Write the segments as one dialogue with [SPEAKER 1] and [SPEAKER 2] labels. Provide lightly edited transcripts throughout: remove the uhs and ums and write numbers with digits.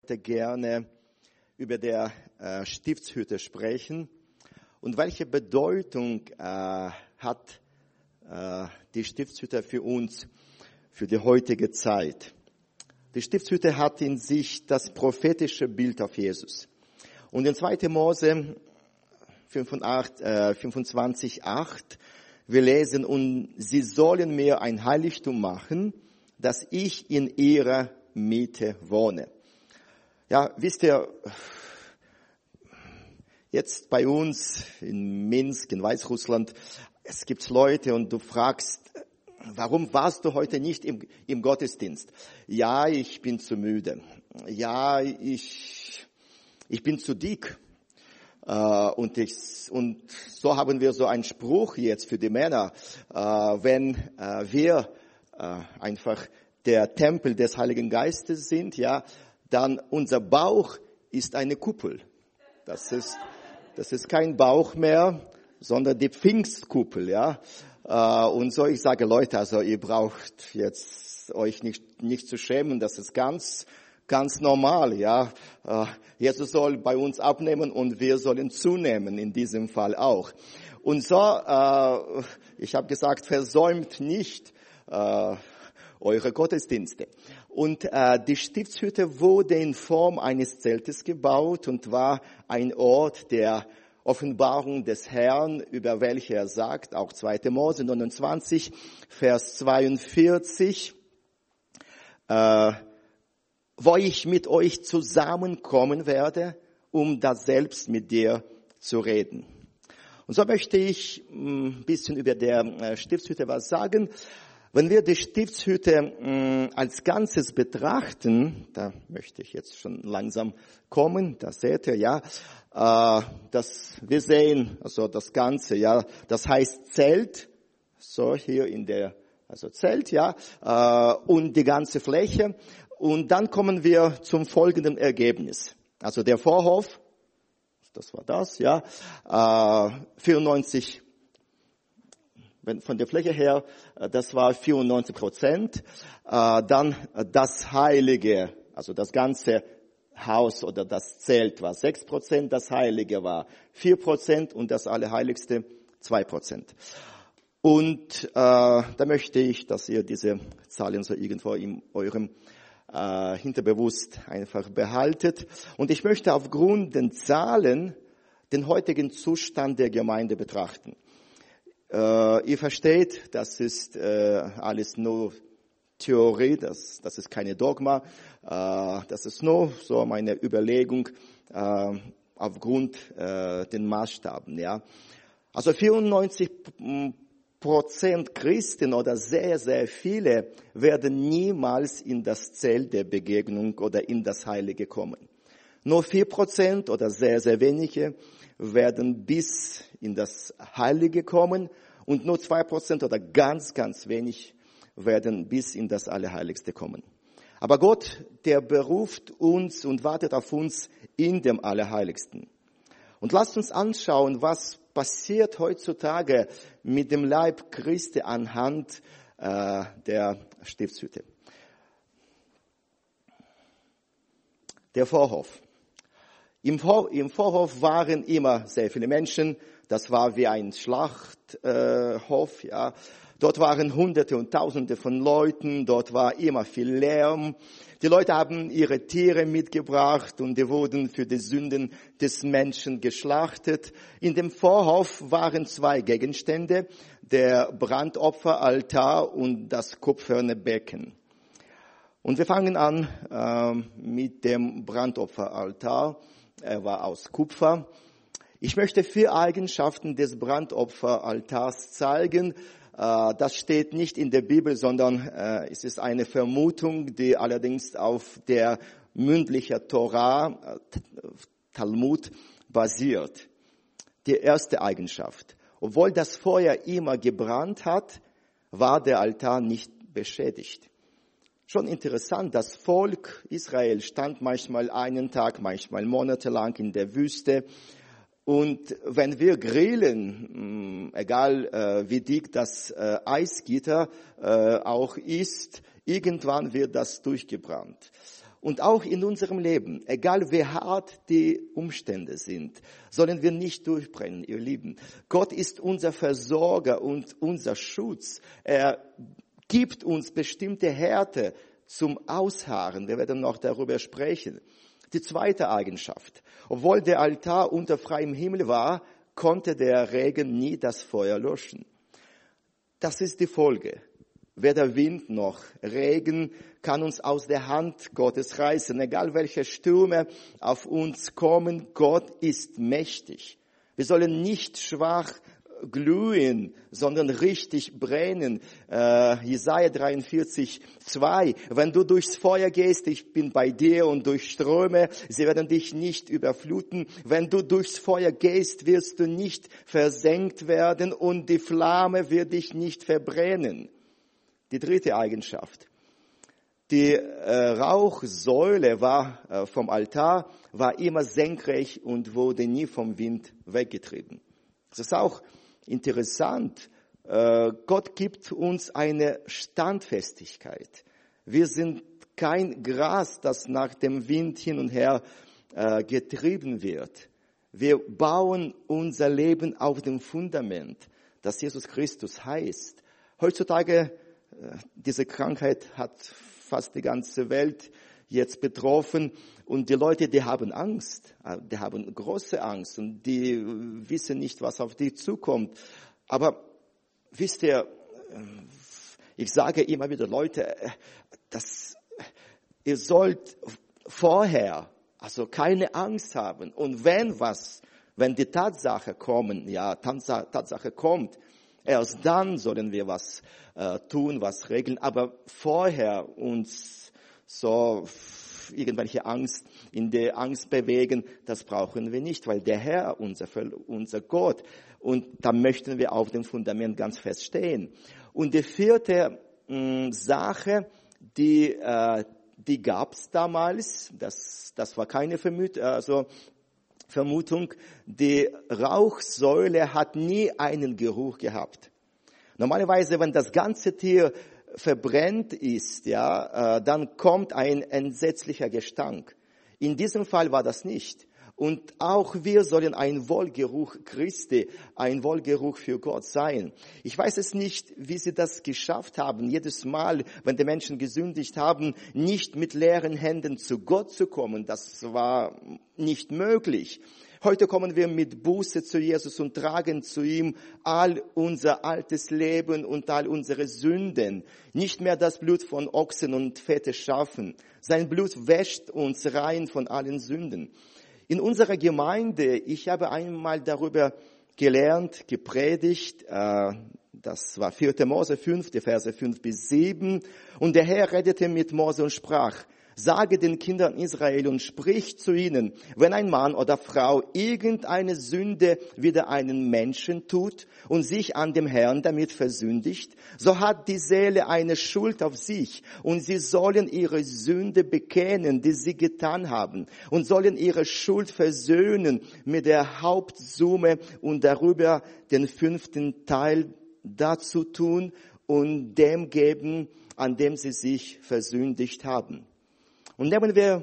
[SPEAKER 1] möchte gerne über der Stiftshütte sprechen und welche Bedeutung hat die Stiftshütte für uns, für die heutige Zeit. Die Stiftshütte hat in sich das prophetische Bild auf Jesus. Und in 2. Mose 25,8 wir lesen, und sie sollen mir ein Heiligtum machen, dass ich in ihrer Mitte wohne. Ja, wisst ihr, jetzt bei uns in Minsk, in Weißrussland, es gibt Leute und du fragst, warum warst du heute nicht im Gottesdienst? Ja, ich bin zu müde. Ja, ich bin zu dick. Und so haben wir so einen Spruch jetzt für die Männer, wenn wir einfach der Tempel des Heiligen Geistes sind, ja, dann unser Bauch ist eine Kuppel. Das ist kein Bauch mehr, sondern die Pfingstkuppel, ja. Und so, ich sage, Leute, also ihr braucht jetzt euch nicht zu schämen, das ist ganz normal, ja. Jesus soll bei uns abnehmen und wir sollen zunehmen, in diesem Fall auch. Und so, ich habe gesagt, versäumt nicht eure Gottesdienste. Und die Stiftshütte wurde in Form eines Zeltes gebaut und war ein Ort der Offenbarung des Herrn, über welche er sagt, auch 2. Mose 29, Vers 42, wo ich mit euch zusammenkommen werde, um da selbst mit dir zu reden. Und so möchte ich ein bisschen über der Stiftshütte was sagen. Wenn wir die Stiftshütte als Ganzes betrachten, da möchte ich jetzt schon langsam kommen, da seht ihr, ja, wir sehen also das Ganze, ja, das heißt Zelt, so hier also Zelt, ja, und die ganze Fläche. Und dann kommen wir zum folgenden Ergebnis. Also der Vorhof, das war das, ja, 94, von der Fläche her, das war 94%. Dann das Heilige, also das ganze Haus oder das Zelt war 6%, das Heilige war 4% und das Allerheiligste 2%. Und da möchte ich, dass ihr diese Zahlen so irgendwo in eurem Hinterbewusst einfach behaltet. Und ich möchte aufgrund den Zahlen den heutigen Zustand der Gemeinde betrachten. Ihr versteht, das ist alles nur Theorie, das ist keine Dogma, das ist nur so meine Überlegung aufgrund den Maßstaben. Ja. Also 94% Christen oder sehr, sehr viele werden niemals in das Zelt der Begegnung oder in das Heilige kommen. Nur 4% oder sehr, sehr wenige werden bis in das Heilige kommen und nur 2% oder ganz, ganz wenig werden bis in das Allerheiligste kommen. Aber Gott, der beruft uns und wartet auf uns in dem Allerheiligsten. Und lasst uns anschauen, was passiert heutzutage mit dem Leib Christi anhand der Stiftshütte. Der Vorhof. Im Vorhof waren immer sehr viele Menschen. Das war wie ein Schlachthof, ja. Dort waren Hunderte und Tausende von Leuten. Dort war immer viel Lärm. Die Leute haben ihre Tiere mitgebracht und die wurden für die Sünden des Menschen geschlachtet. In dem Vorhof waren 2 Gegenstände, der Brandopferaltar und das kupferne Becken. Und wir fangen an mit dem Brandopferaltar. Er war aus Kupfer. Ich möchte 4 Eigenschaften des Brandopferaltars zeigen. Das steht nicht in der Bibel, sondern es ist eine Vermutung, die allerdings auf der mündlichen Torah, Talmud, basiert. Die erste Eigenschaft. Obwohl das Feuer immer gebrannt hat, war der Altar nicht beschädigt. Schon interessant, das Volk Israel stand manchmal einen Tag, manchmal monatelang in der Wüste. Und wenn wir grillen, egal wie dick das Eisgitter auch ist, irgendwann wird das durchgebrannt. Und auch in unserem Leben, egal wie hart die Umstände sind, sollen wir nicht durchbrennen, ihr Lieben. Gott ist unser Versorger und unser Schutz. Er gibt uns bestimmte Härte zum Ausharren. Wir werden noch darüber sprechen. Die zweite Eigenschaft. Obwohl der Altar unter freiem Himmel war, konnte der Regen nie das Feuer löschen. Das ist die Folge. Weder Wind noch Regen kann uns aus der Hand Gottes reißen. Egal welche Stürme auf uns kommen, Gott ist mächtig. Wir sollen nicht schwach glühen, sondern richtig brennen. Jesaja 43,2. Wenn du durchs Feuer gehst, ich bin bei dir, und durch Ströme, sie werden dich nicht überfluten. Wenn du durchs Feuer gehst, wirst du nicht versenkt werden, und die Flamme wird dich nicht verbrennen. Die dritte Eigenschaft. Die Rauchsäule vom Altar war immer senkrecht und wurde nie vom Wind weggetrieben. Das ist auch interessant. Gott gibt uns eine Standfestigkeit. Wir sind kein Gras, das nach dem Wind hin und her getrieben wird. Wir bauen unser Leben auf dem Fundament, das Jesus Christus heißt. Heutzutage, diese Krankheit hat fast die ganze Welt jetzt betroffen, und die Leute, die haben Angst, die haben große Angst, und die wissen nicht, was auf die zukommt. Aber wisst ihr, ich sage immer wieder, Leute, ihr sollt vorher also keine Angst haben, und wenn die Tatsache kommt, erst dann sollen wir was tun, was regeln. Aber vorher uns so irgendwelche Angst in der Angst bewegen, das brauchen wir nicht, weil der Herr, unser Gott, und da möchten wir auf dem Fundament ganz fest stehen. Und die vierte Sache, die gab's damals, das war keine Vermutung, die Rauchsäule hat nie einen Geruch gehabt. Normalerweise, wenn das ganze Tier verbrennt ist, dann kommt ein entsetzlicher Gestank. In diesem Fall war das nicht. Und auch wir sollen ein Wohlgeruch Christi, ein Wohlgeruch für Gott sein. Ich weiß es nicht, wie sie das geschafft haben, jedes Mal, wenn die Menschen gesündigt haben, nicht mit leeren Händen zu Gott zu kommen. Das war nicht möglich. Heute kommen wir mit Buße zu Jesus und tragen zu ihm all unser altes Leben und all unsere Sünden. Nicht mehr das Blut von Ochsen und fette Schafen. Sein Blut wäscht uns rein von allen Sünden. In unserer Gemeinde, ich habe einmal darüber gelernt, gepredigt, das war 4. Mose 5, die Verse 5-7. Und der Herr redete mit Mose und sprach: Sage den Kindern Israel und sprich zu ihnen, wenn ein Mann oder Frau irgendeine Sünde wider einen Menschen tut und sich an dem Herrn damit versündigt, so hat die Seele eine Schuld auf sich, und sie sollen ihre Sünde bekennen, die sie getan haben, und sollen ihre Schuld versöhnen mit der Hauptsumme und darüber den 5. Teil dazu tun und dem geben, an dem sie sich versündigt haben. Und nehmen wir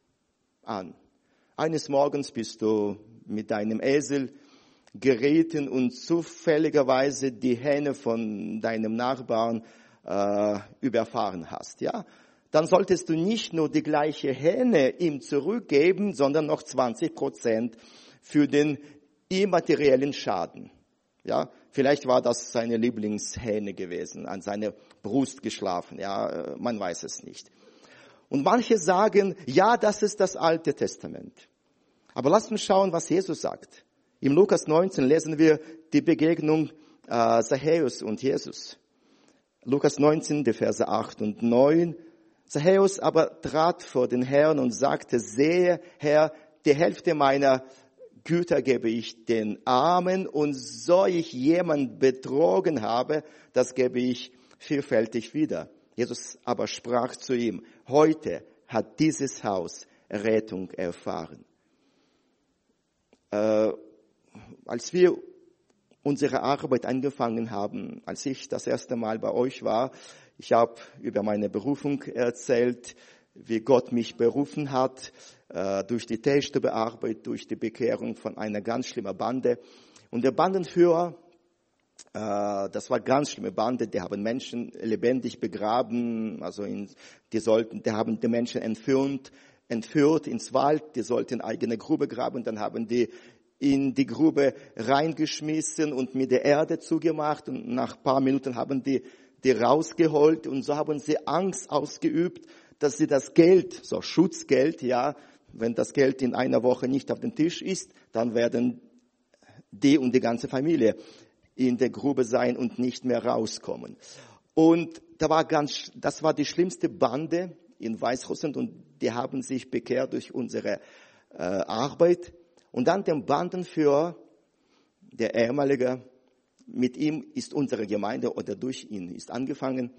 [SPEAKER 1] an, eines Morgens bist du mit deinem Esel geritten und zufälligerweise die Hähne von deinem Nachbarn überfahren hast, ja? Dann solltest du nicht nur die gleiche Hähne ihm zurückgeben, sondern noch 20% für den immateriellen Schaden. Ja, vielleicht war das seine Lieblingshähne gewesen, an seiner Brust geschlafen, ja, man weiß es nicht. Und manche sagen, ja, das ist das Alte Testament. Aber lasst uns schauen, was Jesus sagt. Im Lukas 19 lesen wir die Begegnung Zachäus und Jesus. Lukas 19, die Verse 8 und 9. Zachäus aber trat vor den Herrn und sagte: Sehe, Herr, die Hälfte meiner Güter gebe ich den Armen, und so ich jemand betrogen habe, das gebe ich vielfältig wieder. Jesus aber sprach zu ihm: Heute hat dieses Haus Rettung erfahren. Als wir unsere Arbeit angefangen haben, als ich das erste Mal bei euch war, ich habe über meine Berufung erzählt, wie Gott mich berufen hat, durch die Teestubearbeit, durch die Bekehrung von einer ganz schlimmen Bande. Und der Bandenführer, das war ganz schlimme Bande, die haben Menschen lebendig begraben, also die haben die Menschen entführt ins Wald, die sollten eigene Grube graben, dann haben die in die Grube reingeschmissen und mit der Erde zugemacht und nach ein paar Minuten haben die rausgeholt und so haben sie Angst ausgeübt, dass sie das Geld, so Schutzgeld, ja, wenn das Geld in einer Woche nicht auf dem Tisch ist, dann werden die und die ganze Familie in der Grube sein und nicht mehr rauskommen. Und das war die schlimmste Bande in Weißrussland und die haben sich bekehrt durch unsere Arbeit. Und dann den Bandenführer, der ehemalige, mit ihm ist unsere Gemeinde oder durch ihn ist angefangen.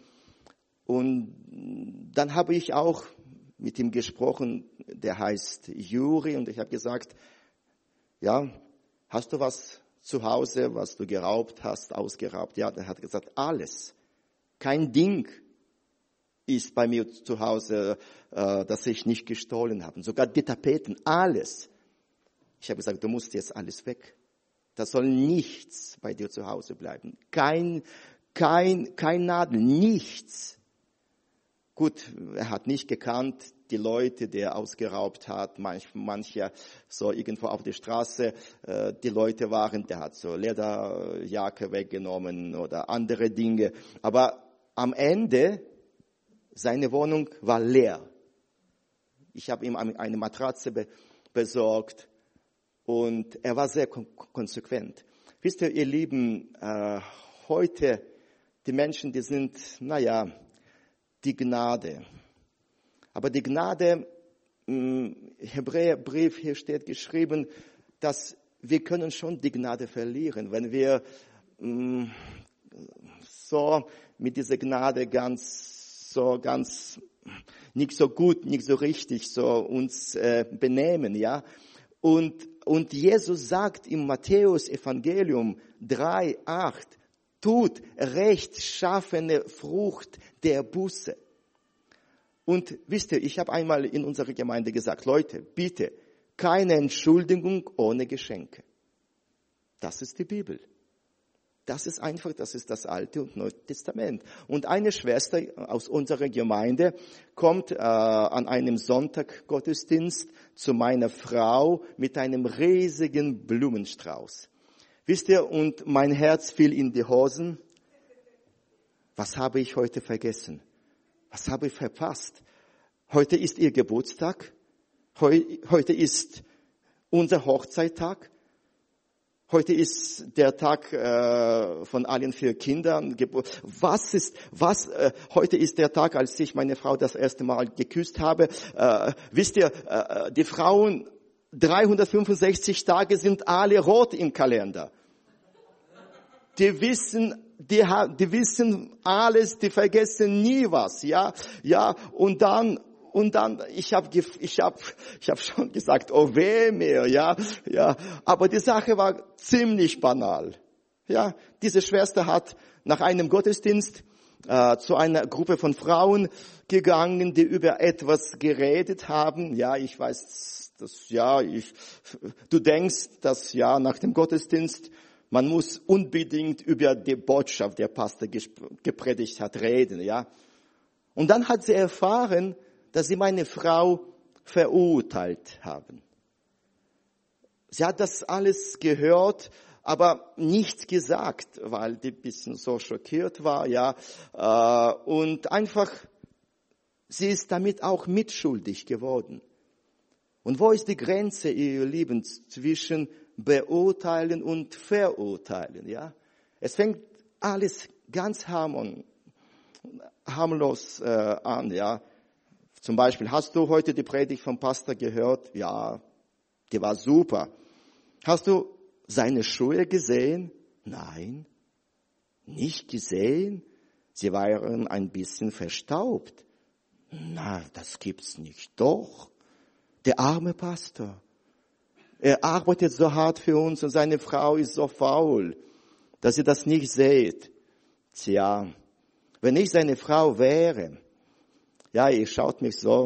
[SPEAKER 1] Und dann habe ich auch mit ihm gesprochen, der heißt Juri, und ich habe gesagt, ja, hast du was zu Hause, was du geraubt hast, ausgeraubt? Ja, der hat gesagt, alles. Kein Ding ist bei mir zu Hause, das ich nicht gestohlen habe. Sogar die Tapeten, alles. Ich habe gesagt, du musst jetzt alles weg. Das soll nichts bei dir zu Hause bleiben. Kein Nadel, nichts. Gut, er hat nicht gekannt, die Leute, die er ausgeraubt hat, manche so irgendwo auf der Straße, die Leute waren, der hat so Lederjacke weggenommen oder andere Dinge. Aber am Ende, seine Wohnung war leer. Ich habe ihm eine Matratze besorgt und er war sehr konsequent. Wisst ihr, ihr Lieben, heute, die Menschen, die sind, die Gnade. Aber die Gnade, im Hebräerbrief, hier steht geschrieben, dass wir können schon die Gnade verlieren, wenn wir so mit dieser Gnade ganz nicht so gut, nicht so richtig so uns benehmen, ja. Und Jesus sagt im Matthäus Evangelium 3,8, tut rechtschaffene Frucht der Buße. Und wisst ihr, ich habe einmal in unserer Gemeinde gesagt, Leute, bitte, keine Entschuldigung ohne Geschenke. Das ist die Bibel. Das ist das Alte und Neue Testament. Und eine Schwester aus unserer Gemeinde kommt an einem Sonntag-Gottesdienst zu meiner Frau mit einem riesigen Blumenstrauß. Wisst ihr, und mein Herz fiel in die Hosen. Was habe ich heute vergessen? Was habe ich verpasst? Heute ist ihr Geburtstag. Heute ist unser Hochzeittag. Heute ist der Tag von allen 4 Kindern. Heute ist der Tag, als ich meine Frau das erste Mal geküsst habe. Wisst ihr, die Frauen 365 Tage sind alle rot im Kalender. Die wissen alles, die vergessen nie was, ja. Und dann, ich hab schon gesagt, oh weh mir, ja. Aber die Sache war ziemlich banal, ja. Diese Schwester hat nach einem Gottesdienst zu einer Gruppe von Frauen gegangen, die über etwas geredet haben. Ja, ich weiß, du denkst, dass nach dem Gottesdienst man muss unbedingt über die Botschaft, der Pastor gepredigt hat, reden, ja. Und dann hat sie erfahren, dass sie meine Frau verurteilt haben. Sie hat das alles gehört, aber nichts gesagt, weil die ein bisschen so schockiert war, ja. Und einfach, sie ist damit auch mitschuldig geworden. Und wo ist die Grenze, ihr Lieben, zwischen beurteilen und verurteilen, ja? Es fängt alles ganz harmlos an, ja. Zum Beispiel, hast du heute die Predigt vom Pastor gehört? Ja, die war super. Hast du seine Schuhe gesehen? Nein, nicht gesehen. Sie waren ein bisschen verstaubt. Na, das gibt's nicht. Doch, der arme Pastor. Er arbeitet so hart für uns und seine Frau ist so faul, dass ihr das nicht seht. Tja, wenn ich seine Frau wäre, ja, ihr schaut mich so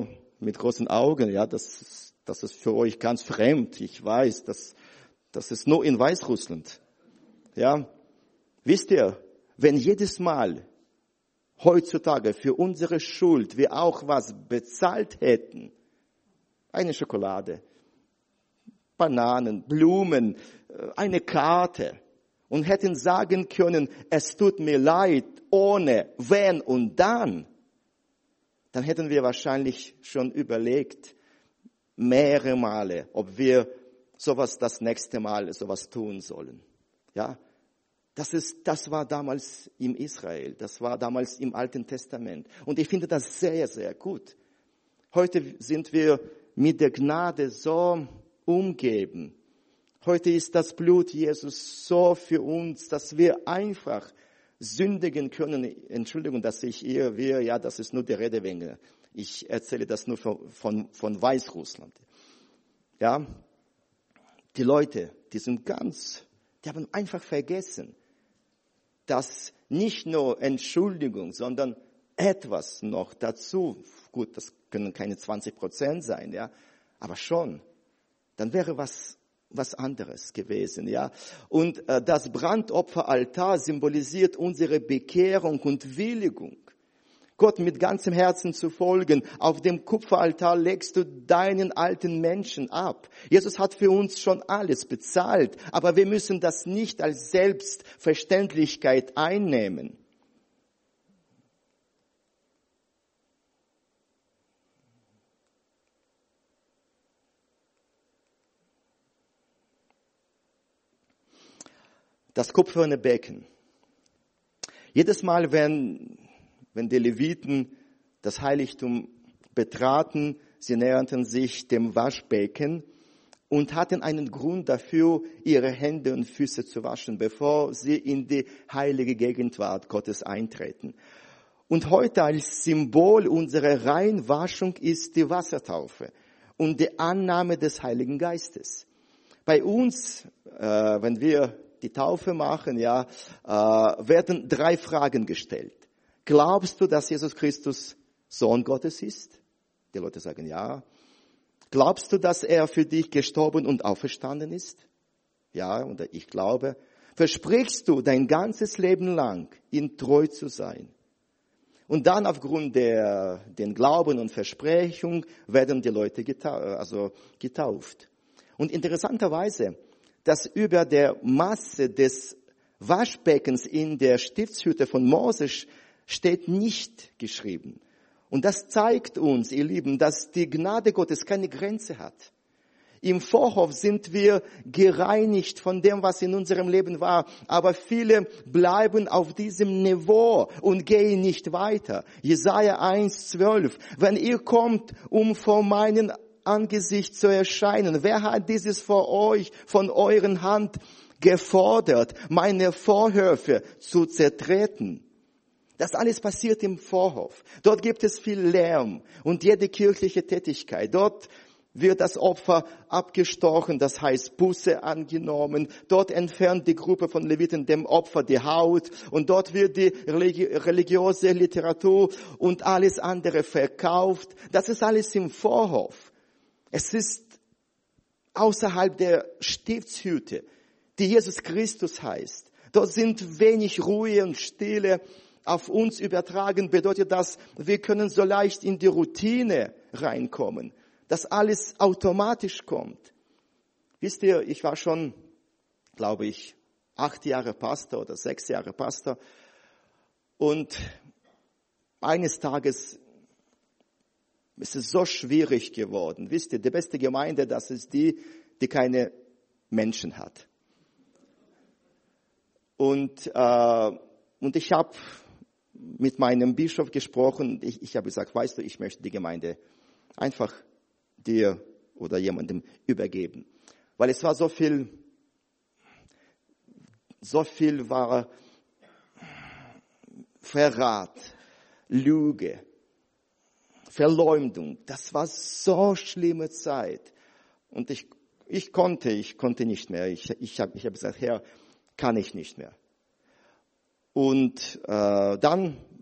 [SPEAKER 1] mit großen Augen, ja, das ist für euch ganz fremd. Ich weiß, das ist nur in Weißrussland. Ja, wisst ihr, wenn jedes Mal heutzutage für unsere Schuld wir auch was bezahlt hätten, eine Schokolade, Bananen, Blumen, eine Karte und hätten sagen können, es tut mir leid, ohne, wenn und dann hätten wir wahrscheinlich schon überlegt, mehrere Male, ob wir sowas das nächste Mal sowas tun sollen. Ja, das war damals im Israel, das war damals im Alten Testament. Und ich finde das sehr, sehr gut. Heute sind wir mit der Gnade so umgeben. Heute ist das Blut Jesus so für uns, dass wir einfach sündigen können. Entschuldigung, dass das ist nur die Redewendung. Ich erzähle das nur von Weißrussland. Ja, die Leute, die haben einfach vergessen, dass nicht nur Entschuldigung, sondern etwas noch dazu, gut, das können keine 20% sein, ja, aber schon, dann wäre was anderes gewesen, ja. Und das Brandopferaltar symbolisiert unsere Bekehrung und Willigung, Gott mit ganzem Herzen zu folgen. Auf dem Kupferaltar legst du deinen alten Menschen ab. Jesus hat für uns schon alles bezahlt, aber wir müssen das nicht als Selbstverständlichkeit einnehmen. Das kupferne Becken. Jedes Mal, wenn die Leviten das Heiligtum betraten, sie näherten sich dem Waschbecken und hatten einen Grund dafür, ihre Hände und Füße zu waschen, bevor sie in die heilige Gegenwart Gottes eintreten. Und heute als Symbol unserer Reinwaschung ist die Wassertaufe und die Annahme des Heiligen Geistes. Bei uns, wenn wir die Taufe machen, werden 3 Fragen gestellt. Glaubst du, dass Jesus Christus Sohn Gottes ist? Die Leute sagen ja. Glaubst du, dass er für dich gestorben und auferstanden ist? Ja, und ich glaube. Versprichst du dein ganzes Leben lang, ihm treu zu sein? Und dann aufgrund den Glauben und Versprechung werden die Leute getauft. Und interessanterweise, dass über der Masse des Waschbeckens in der Stiftshütte von Mose steht nicht geschrieben. Und das zeigt uns, ihr Lieben, dass die Gnade Gottes keine Grenze hat. Im Vorhof sind wir gereinigt von dem, was in unserem Leben war. Aber viele bleiben auf diesem Niveau und gehen nicht weiter. Jesaja 1,12. Wenn ihr kommt, um vor meinen Angesicht zu erscheinen, wer hat dieses vor euch, von euren Hand gefordert, meine Vorhöfe zu zertreten? Das alles passiert im Vorhof. Dort gibt es viel Lärm und jede kirchliche Tätigkeit. Dort wird das Opfer abgestochen, das heißt Buße angenommen. Dort entfernt die Gruppe von Leviten dem Opfer die Haut und dort wird die religiöse Literatur und alles andere verkauft. Das ist alles im Vorhof. Es ist außerhalb der Stiftshütte, die Jesus Christus heißt. Dort sind wenig Ruhe und Stille auf uns übertragen. Bedeutet das, wir können so leicht in die Routine reinkommen, dass alles automatisch kommt. Wisst ihr, ich war schon, glaube ich, 8 Jahre Pastor oder 6 Jahre Pastor. Und eines Tages ist es so schwierig geworden. Wisst ihr, die beste Gemeinde, das ist die keine Menschen hat. Und ich habe mit meinem Bischof gesprochen. Ich habe gesagt, weißt du, ich möchte die Gemeinde einfach dir oder jemandem übergeben. Weil es war so viel war Verrat, Lüge, Verleumdung. Das war so schlimme Zeit. Und ich konnte nicht mehr. Ich habe gesagt, Herr, kann ich nicht mehr. Und dann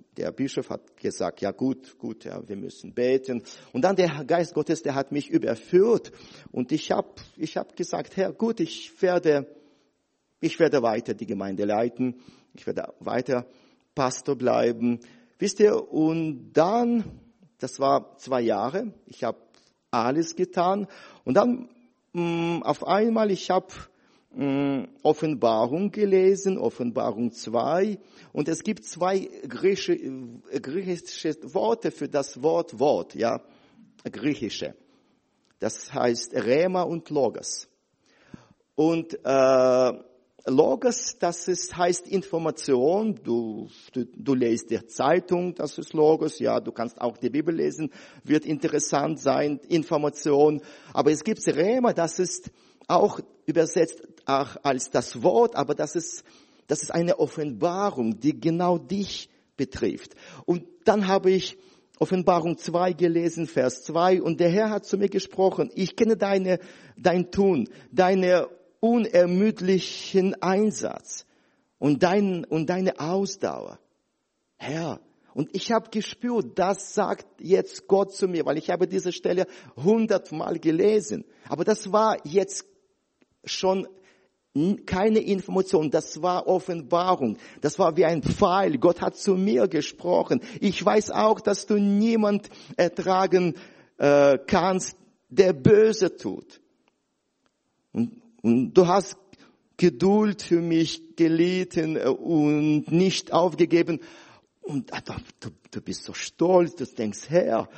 [SPEAKER 1] der Bischof hat gesagt, ja gut, ja, wir müssen beten. Und dann der Geist Gottes, der hat mich überführt. Und ich hab gesagt, Herr, gut, ich werde weiter die Gemeinde leiten. Ich werde weiter Pastor bleiben. Wisst ihr, und dann, das war 2 Jahre, ich habe alles getan. Und dann auf einmal, ich habe Offenbarung gelesen, Offenbarung 2. Und es gibt 2 griechische Worte für das Wort, ja, griechische. Das heißt Rema und Logos. Und Logos, heißt Information. Du liest die Zeitung, das ist Logos. Ja, du kannst auch die Bibel lesen, wird interessant sein, Information. Aber es gibt Rema, das ist auch übersetzt auch als das Wort, aber das ist eine Offenbarung, die genau dich betrifft. Und dann habe ich Offenbarung 2 gelesen, Vers 2, und der Herr hat zu mir gesprochen, ich kenne dein Tun, deine unermüdlichen Einsatz und deine Ausdauer. Herr, und ich habe gespürt, das sagt jetzt Gott zu mir, weil ich habe diese Stelle 100-mal gelesen. Aber das war jetzt schon keine Information, das war Offenbarung, das war wie ein Pfeil. Gott hat zu mir gesprochen. Ich weiß auch, dass du niemand ertragen kannst, der Böse tut. Und du hast Geduld für mich gelitten und nicht aufgegeben. Und du bist so stolz, du denkst, Herr.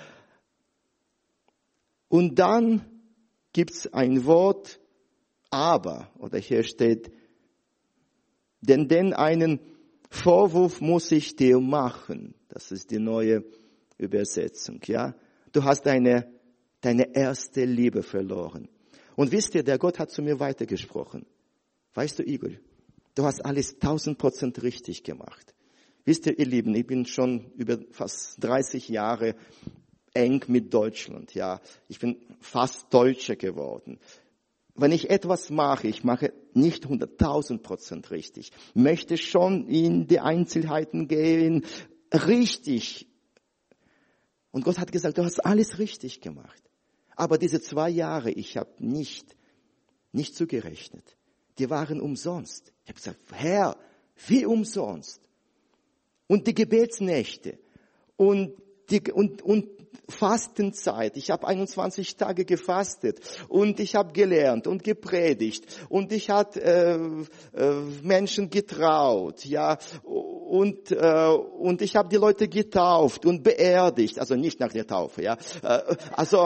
[SPEAKER 1] Und dann gibt's ein Wort, aber, oder hier steht, denn einen Vorwurf muss ich dir machen. Das ist die neue Übersetzung, ja. Du hast deine erste Liebe verloren. Und wisst ihr, der Gott hat zu mir weitergesprochen. Weißt du, Igor, du hast alles 1000% richtig gemacht. Wisst ihr, ihr Lieben, ich bin schon über fast 30 Jahre eng mit Deutschland, ja. Ich bin fast Deutscher geworden. Wenn ich etwas mache, ich mache nicht 100.000% richtig. Möchte schon in die Einzelheiten gehen, richtig. Und Gott hat gesagt, du hast alles richtig gemacht. Aber diese 2 Jahre, ich habe nicht zugerechnet. Die waren umsonst. Ich habe gesagt, Herr, wie umsonst? Und die Gebetsnächte und Fastenzeit. Ich habe 21 Tage gefastet und ich habe gelernt und gepredigt und ich habe Menschen getraut, ja, und ich habe die Leute getauft und beerdigt, also nicht nach der Taufe, ja, also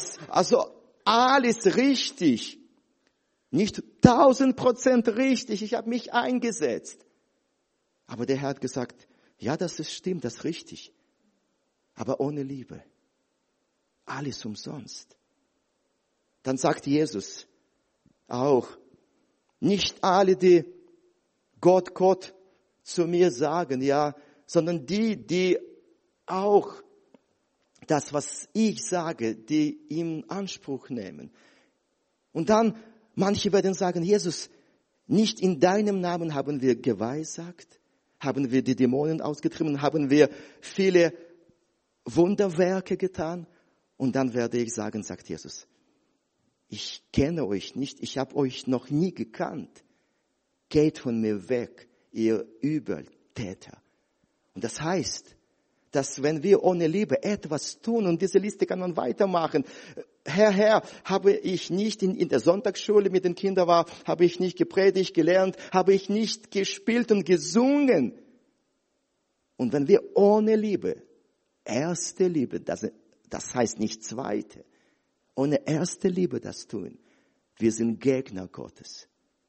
[SPEAKER 1] alles richtig, nicht 1000% richtig. Ich habe mich eingesetzt, aber der Herr hat gesagt, ja, stimmt, das ist richtig. Aber ohne Liebe. Alles umsonst. Dann sagt Jesus auch, nicht alle, die Gott zu mir sagen, ja, sondern die auch das, was ich sage, die in Anspruch nehmen. Und dann, manche werden sagen, Jesus, nicht in deinem Namen haben wir geweissagt, haben wir die Dämonen ausgetrieben, haben wir viele Wunderwerke getan. Und dann werde ich sagen, sagt Jesus, ich kenne euch nicht, ich habe euch noch nie gekannt. Geht von mir weg, ihr Übeltäter. Und das heißt, dass wenn wir ohne Liebe etwas tun, und diese Liste kann man weitermachen, Herr, habe ich nicht in der Sonntagsschule mit den Kindern war, habe ich nicht gepredigt, gelernt, habe ich nicht gespielt und gesungen. Und wenn wir ohne Liebe, erste Liebe, das heißt nicht zweite, ohne erste Liebe das tun, wir sind Gegner Gottes.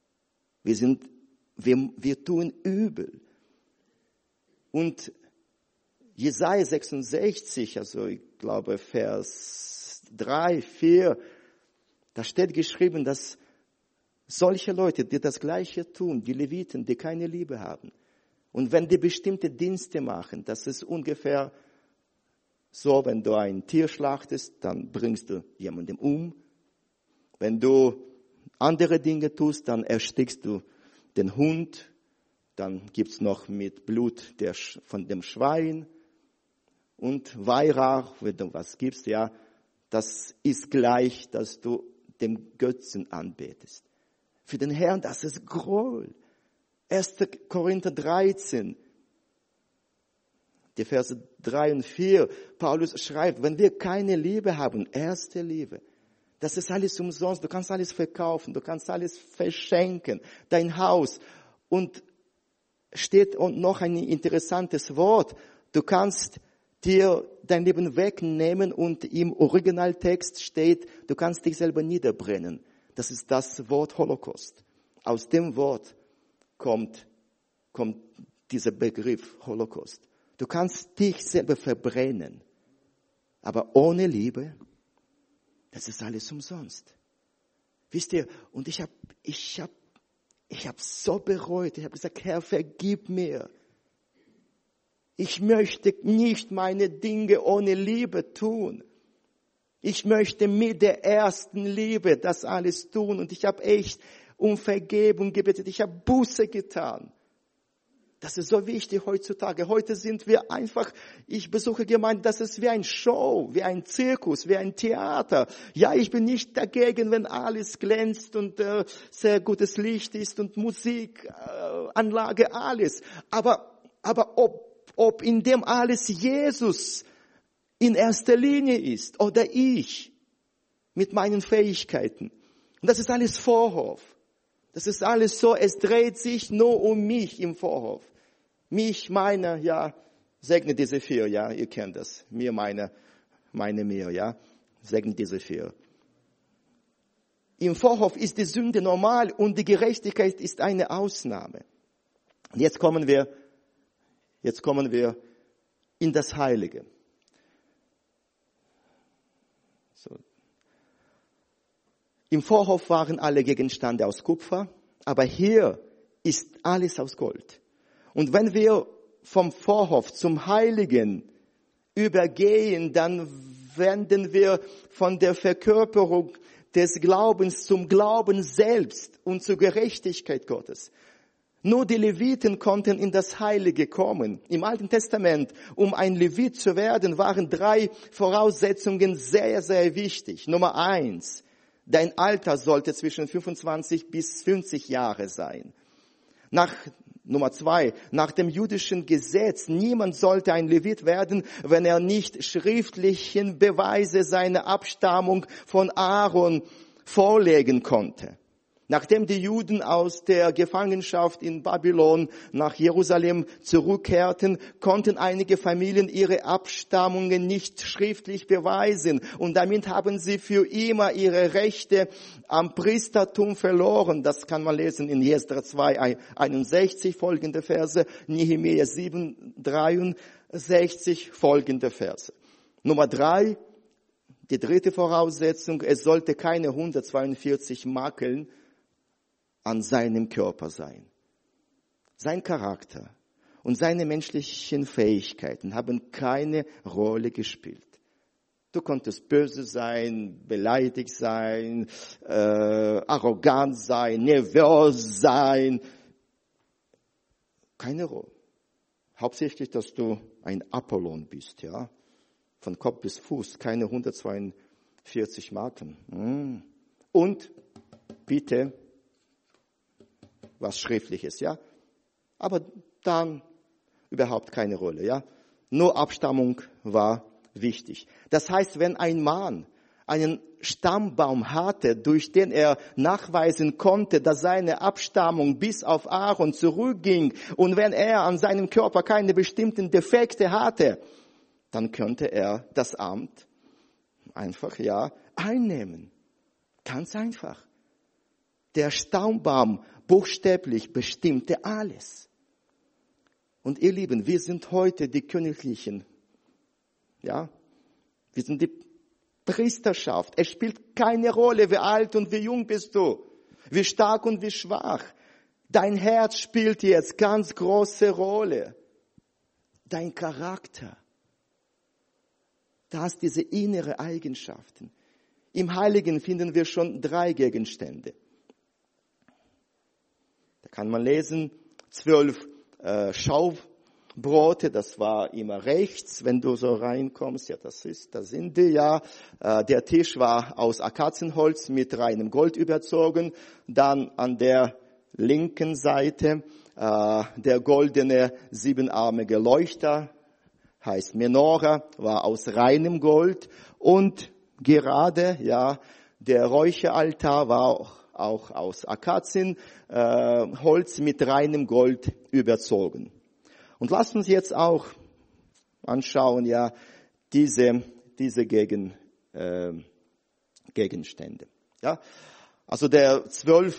[SPEAKER 1] Wir tun übel. Und Jesaja 66, also ich glaube Vers 3, 4, da steht geschrieben, dass solche Leute, die das Gleiche tun, die Leviten, die keine Liebe haben, und wenn die bestimmte Dienste machen, das ist ungefähr so, wenn du ein Tier schlachtest, dann bringst du jemanden um. Wenn du andere Dinge tust, dann erstickst du den Hund. Dann gibt's noch mit Blut von dem Schwein und Weihrauch, wenn du was gibst, ja, das ist gleich, dass du dem Götzen anbetest. Für den Herrn, das ist Groll. 1. Korinther 13, die Verse 3 und 4, Paulus schreibt, wenn wir keine Liebe haben, erste Liebe, das ist alles umsonst, du kannst alles verkaufen, du kannst alles verschenken, dein Haus. Und steht noch ein interessantes Wort, du kannst dir dein Leben wegnehmen und im Originaltext steht, du kannst dich selber niederbrennen. Das ist das Wort Holocaust. Aus dem Wort kommt dieser Begriff Holocaust. Du kannst dich selber verbrennen. Aber ohne Liebe, das ist alles umsonst. Wisst ihr, und ich hab so bereut. Ich habe gesagt, Herr, vergib mir. Ich möchte nicht meine Dinge ohne Liebe tun. Ich möchte mit der ersten Liebe das alles tun. Und ich habe echt um Vergebung gebetet. Ich habe Buße getan. Das ist so wichtig heutzutage. Heute sind wir einfach, ich besuche Gemeinden, das ist wie ein Show, wie ein Zirkus, wie ein Theater. Ja, ich bin nicht dagegen, wenn alles glänzt und sehr gutes Licht ist und Musik, Anlage, alles. Aber ob in dem alles Jesus in erster Linie ist oder ich mit meinen Fähigkeiten. Und das ist alles Vorhof. Das ist alles so, es dreht sich nur um mich im Vorhof. Mich, meine, ja, segne diese 4, ja, ihr kennt das. Mir, meine, mir, ja, segne diese 4. Im Vorhof ist die Sünde normal und die Gerechtigkeit ist eine Ausnahme. Und jetzt kommen wir in das Heilige. So. Im Vorhof waren alle Gegenstände aus Kupfer, aber hier ist alles aus Gold. Und wenn wir vom Vorhof zum Heiligen übergehen, dann wenden wir von der Verkörperung des Glaubens zum Glauben selbst und zur Gerechtigkeit Gottes. Nur die Leviten konnten in das Heilige kommen. Im Alten Testament, um ein Levit zu werden, waren 3 Voraussetzungen sehr, sehr wichtig. Nummer 1, dein Alter sollte zwischen 25 bis 50 Jahre sein. Nummer 2, nach dem jüdischen Gesetz, niemand sollte ein Levit werden, wenn er nicht schriftlichen Beweise seiner Abstammung von Aaron vorlegen konnte. Nachdem die Juden aus der Gefangenschaft in Babylon nach Jerusalem zurückkehrten, konnten einige Familien ihre Abstammungen nicht schriftlich beweisen. Und damit haben sie für immer ihre Rechte am Priestertum verloren. Das kann man lesen in Jesdra 2, 61 folgende Verse, Nehemia 7, 63 folgende Verse. Nummer 3, die dritte Voraussetzung, es sollte keine 142 Makeln an seinem Körper sein. Sein Charakter und seine menschlichen Fähigkeiten haben keine Rolle gespielt. Du konntest böse sein, beleidigt sein, arrogant sein, nervös sein. Keine Rolle. Hauptsächlich, dass du ein Apollon bist, ja. Von Kopf bis Fuß, keine 142 Makeln. Und bitte was Schriftliches, ja. Aber dann überhaupt keine Rolle, ja. Nur Abstammung war wichtig. Das heißt, wenn ein Mann einen Stammbaum hatte, durch den er nachweisen konnte, dass seine Abstammung bis auf Aaron zurückging und wenn er an seinem Körper keine bestimmten Defekte hatte, dann könnte er das Amt einfach, ja, einnehmen. Ganz einfach. Der Stammbaum buchstäblich bestimmte alles. Und ihr Lieben, wir sind heute die Königlichen. Ja, wir sind die Priesterschaft. Es spielt keine Rolle, wie alt und wie jung bist du, wie stark und wie schwach. Dein Herz spielt jetzt ganz große Rolle. Dein Charakter. Du hast diese innere Eigenschaften. Im Heiligen finden wir schon 3 Gegenstände. Da kann man lesen, 12 Schaubrote, das war immer rechts, wenn du so reinkommst. Ja, da sind die, ja. Der Tisch war aus Akazienholz mit reinem Gold überzogen. Dann an der linken Seite der goldene siebenarmige Leuchter, heißt Menora, war aus reinem Gold. Und gerade, ja, der Räucheraltar war auch aus Akazienholz mit reinem Gold überzogen. Und lasst uns jetzt auch anschauen, ja, diese Gegenstände. Ja, also der 12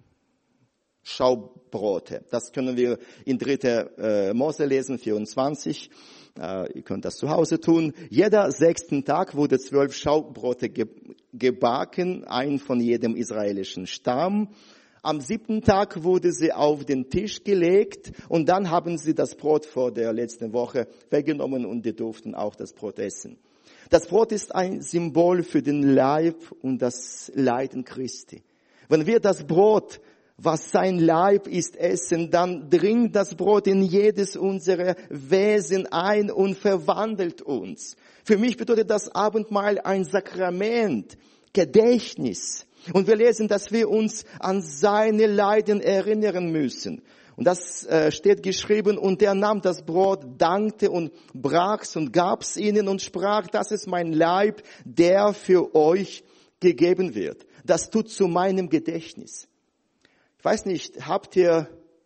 [SPEAKER 1] Schaubrote, das können wir in 3. Mose lesen, 24. Ihr könnt das zu Hause tun. Jeder 6. Tag wurde 12 Schaubrote gebacken, ein von jedem israelischen Stamm. Am 7. Tag wurde sie auf den Tisch gelegt und dann haben sie das Brot vor der letzten Woche weggenommen und die durften auch das Brot essen. Das Brot ist ein Symbol für den Leib und das Leiden Christi. Wenn wir das Brot, was sein Leib ist, essen, dann dringt das Brot in jedes unserer Wesen ein und verwandelt uns. Für mich bedeutet das Abendmahl ein Sakrament, Gedächtnis. Und wir lesen, dass wir uns an seine Leiden erinnern müssen. Und das steht geschrieben, und er nahm das Brot, dankte und brach's und gab's ihnen und sprach, das ist mein Leib, der für euch gegeben wird. Das tut zu meinem Gedächtnis. Ich weiß nicht, habt ihr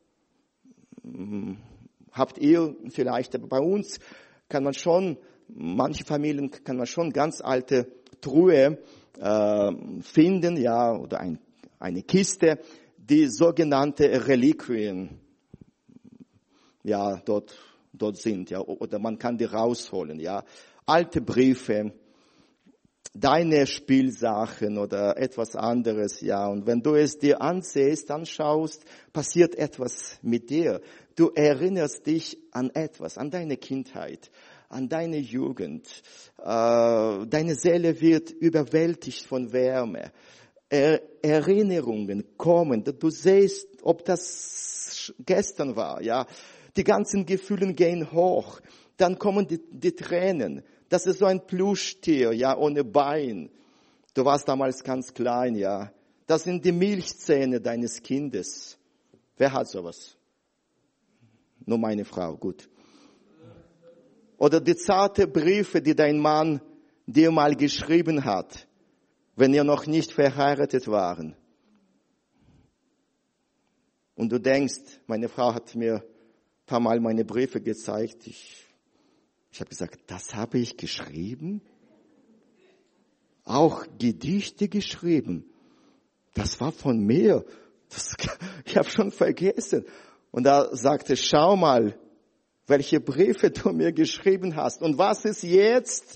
[SPEAKER 1] vielleicht, aber bei uns kann man schon, manche Familien kann man schon ganz alte Truhe finden, ja, oder eine Kiste, die sogenannte Reliquien, ja, dort sind, ja, oder man kann die rausholen, ja, alte Briefe, deine Spielsachen oder etwas anderes, ja, und wenn du es dir ansehst, anschaust, passiert etwas mit dir. Du erinnerst dich an etwas, an deine Kindheit, an deine Jugend. Deine Seele wird überwältigt von Wärme. Erinnerungen kommen. Du siehst, ob das gestern war, ja. Die ganzen Gefühle gehen hoch. Dann kommen die Tränen. Das ist so ein Plüschtier, ja, ohne Bein. Du warst damals ganz klein, ja. Das sind die Milchzähne deines Kindes. Wer hat sowas? Nur meine Frau, gut. Oder die zarte Briefe, die dein Mann dir mal geschrieben hat, wenn ihr noch nicht verheiratet waren. Und du denkst, meine Frau hat mir ein paar Mal meine Briefe gezeigt. Ich habe gesagt, das habe ich geschrieben? Auch Gedichte geschrieben. Das war von mir. Ich habe schon vergessen. Und da sagte, schau mal, welche Briefe du mir geschrieben hast. Und was ist jetzt?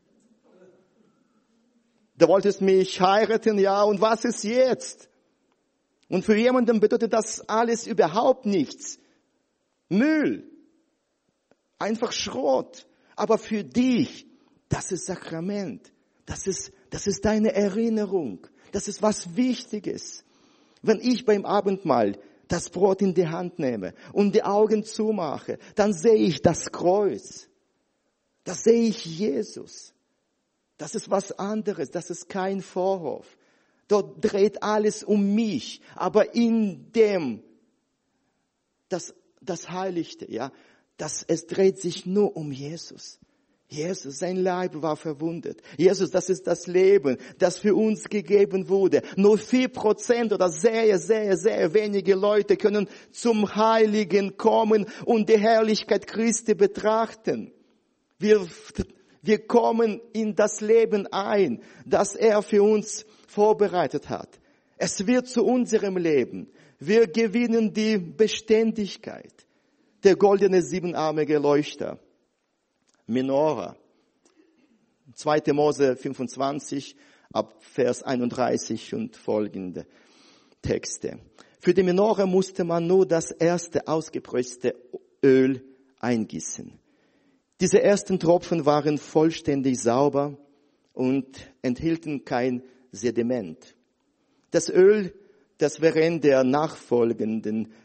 [SPEAKER 1] Du wolltest mich heiraten, ja, und was ist jetzt? Und für jemanden bedeutet das alles überhaupt nichts. Müll. Einfach Schrott. Aber für dich, das ist Sakrament. Das ist deine Erinnerung. Das ist was Wichtiges. Wenn ich beim Abendmahl das Brot in die Hand nehme und die Augen zumache, dann sehe ich das Kreuz. Da sehe ich Jesus. Das ist was anderes. Das ist kein Vorhof. Dort dreht alles um mich. Aber in dem, das Heiligste, ja, es dreht sich nur um Jesus. Jesus, sein Leib war verwundet. Jesus, das ist das Leben, das für uns gegeben wurde. Nur 4% oder sehr, sehr, sehr wenige Leute können zum Heiligen kommen und die Herrlichkeit Christi betrachten. Wir kommen in das Leben ein, das er für uns vorbereitet hat. Es wird zu unserem Leben. Wir gewinnen die Beständigkeit. Der goldene siebenarmige Leuchter. Menora. 2. Mose 25 ab Vers 31 und folgende Texte. Für die Menora musste man nur das erste ausgepresste Öl eingießen. Diese ersten Tropfen waren vollständig sauber und enthielten kein Sediment. Das Öl, das während der nachfolgenden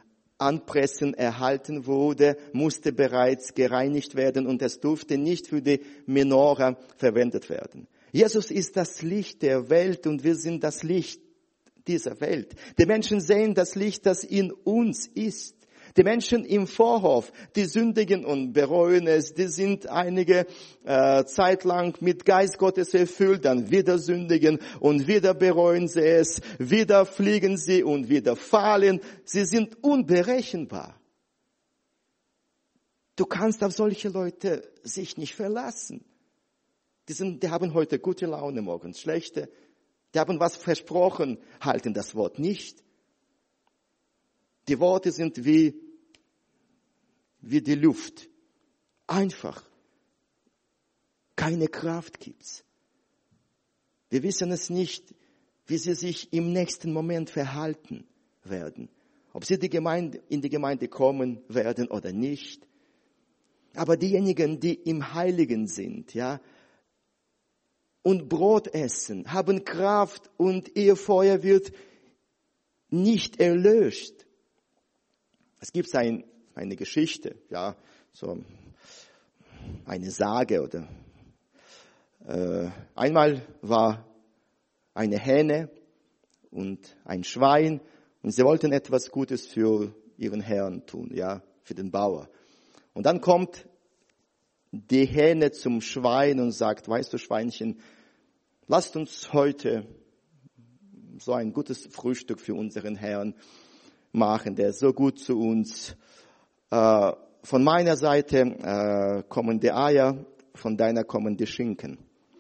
[SPEAKER 1] Anpressen erhalten wurde, musste bereits gereinigt werden und es durfte nicht für die Menora verwendet werden. Jesus ist das Licht der Welt und wir sind das Licht dieser Welt. Die Menschen sehen das Licht, das in uns ist. Die Menschen im Vorhof, die sündigen und bereuen es, die sind einige Zeit lang mit Geist Gottes erfüllt, dann wieder sündigen und wieder bereuen sie es, wieder fliegen sie und wieder fallen. Sie sind unberechenbar. Du kannst auf solche Leute sich nicht verlassen. Die haben heute gute Laune, morgens schlechte. Die haben was versprochen, halten das Wort nicht. Die Worte sind wie die Luft. Einfach. Keine Kraft gibt's. Wir wissen es nicht, wie sie sich im nächsten Moment verhalten werden. Ob sie in die Gemeinde kommen werden oder nicht. Aber diejenigen, die im Heiligen sind, ja, und Brot essen, haben Kraft und ihr Feuer wird nicht erlöscht. Es gibt eine Geschichte, ja, so eine Sage oder einmal war eine Hähne und ein Schwein und sie wollten etwas Gutes für ihren Herrn tun, ja, für den Bauer. Und dann kommt die Hähne zum Schwein und sagt, weißt du, Schweinchen, lasst uns heute so ein gutes Frühstück für unseren Herrn machen, der ist so gut zu uns. Von meiner Seite kommen die Eier, von deiner kommen die Schinken.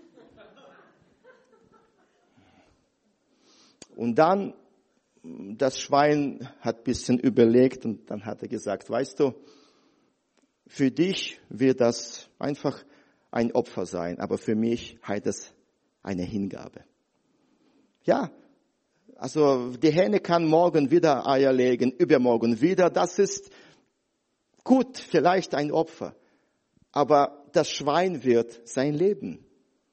[SPEAKER 1] Und dann, das Schwein hat ein bisschen überlegt und dann hat er gesagt, weißt du, für dich wird das einfach ein Opfer sein, aber für mich heißt es eine Hingabe. Ja, also die Hähne kann morgen wieder Eier legen, übermorgen wieder. Das ist gut, vielleicht ein Opfer. Aber das Schwein wird sein Leben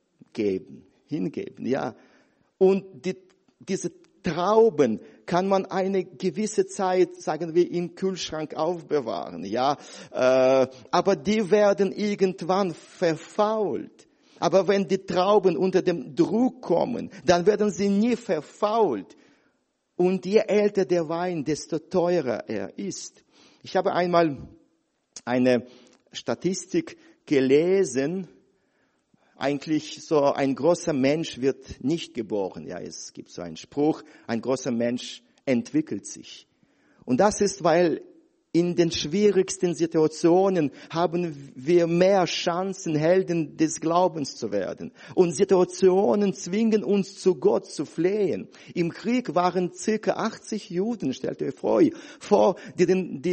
[SPEAKER 1] hingeben, ja. Und diese Trauben kann man eine gewisse Zeit, sagen wir, im Kühlschrank aufbewahren, ja. Aber die werden irgendwann verfault. Aber wenn die Trauben unter dem Druck kommen, dann werden sie nie verfault. Und je älter der Wein, desto teurer er ist. Ich habe einmal eine Statistik gelesen. Eigentlich so ein großer Mensch wird nicht geboren. Ja, es gibt so einen Spruch, ein großer Mensch entwickelt sich. Und das ist, weil in den schwierigsten Situationen haben wir mehr Chancen, Helden des Glaubens zu werden. Und Situationen zwingen uns zu Gott zu flehen. Im Krieg waren circa 80 Juden, stellt euch vor, die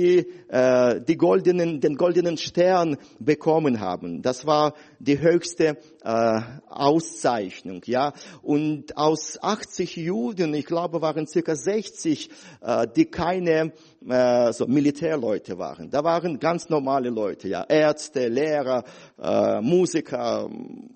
[SPEAKER 1] den goldenen Stern bekommen haben. Das war die höchste Auszeichnung, ja. Und aus 80 Juden, ich glaube, waren circa 60, die keine Militärleute waren. Da waren ganz normale Leute, ja, Ärzte, Lehrer, Musiker.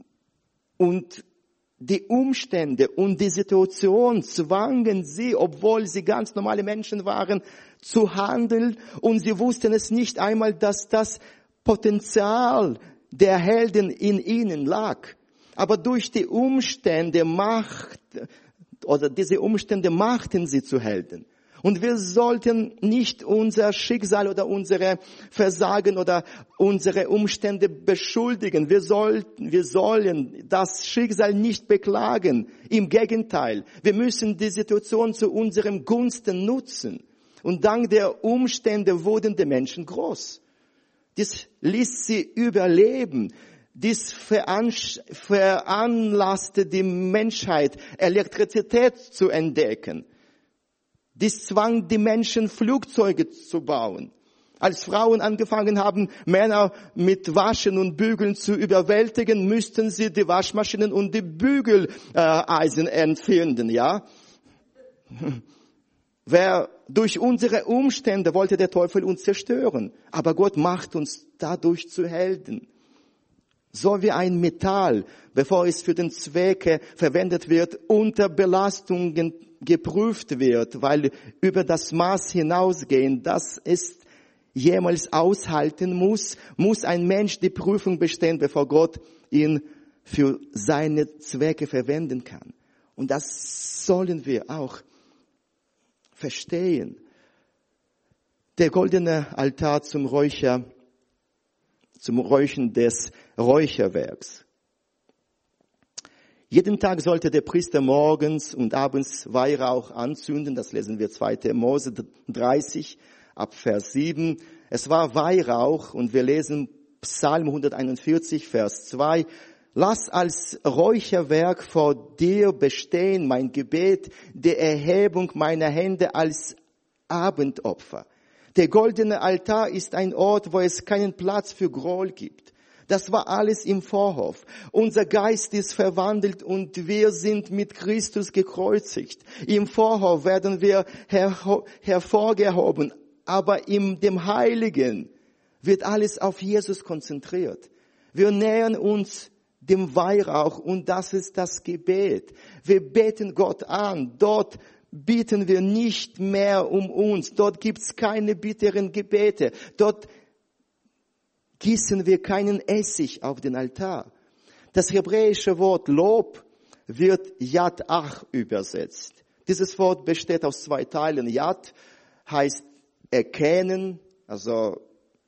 [SPEAKER 1] Und die Umstände und die Situation zwangen sie, obwohl sie ganz normale Menschen waren, zu handeln. Und sie wussten es nicht einmal, dass das Potenzial der Helden in ihnen lag. Aber durch die Umstände diese Umstände machten sie zu Helden. Und wir sollten nicht unser Schicksal oder unsere Versagen oder unsere Umstände beschuldigen. Wir sollen das Schicksal nicht beklagen. Im Gegenteil, wir müssen die Situation zu unserem Gunsten nutzen. Und dank der Umstände wurden die Menschen groß. Das ließ sie überleben. Dies veranlasste die Menschheit, Elektrizität zu entdecken. Dies zwang die Menschen, Flugzeuge zu bauen. Als Frauen angefangen haben, Männer mit Waschen und Bügeln zu überwältigen, müssten sie die Waschmaschinen und die Bügeleisen entfinden, ja. Durch unsere Umstände wollte der Teufel uns zerstören. Aber Gott macht uns dadurch zu Helden. So wie ein Metall, bevor es für den Zwecke verwendet wird, unter Belastungen geprüft wird, weil über das Maß hinausgehen, das es jemals aushalten muss ein Mensch die Prüfung bestehen, bevor Gott ihn für seine Zwecke verwenden kann. Und das sollen wir auch verstehen. Der goldene Altar zum Räuchern des Räucherwerks. Jeden Tag sollte der Priester morgens und abends Weihrauch anzünden. Das lesen wir 2. Mose 30 ab Vers 7. Es war Weihrauch und wir lesen Psalm 141, Vers 2. Lass als Räucherwerk vor dir bestehen mein Gebet, die Erhebung meiner Hände als Abendopfer. Der goldene Altar ist ein Ort, wo es keinen Platz für Groll gibt. Das war alles im Vorhof. Unser Geist ist verwandelt und wir sind mit Christus gekreuzigt. Im Vorhof werden wir hervorgehoben, aber in dem Heiligen wird alles auf Jesus konzentriert. Wir nähern uns dem Weihrauch und das ist das Gebet. Wir beten Gott an. Dort bitten wir nicht mehr um uns. Dort gibt's keine bitteren Gebete. Dort gießen wir keinen Essig auf den Altar. Das hebräische Wort Lob wird Yad Ach übersetzt. Dieses Wort besteht aus 2 Teilen. Yad heißt erkennen, also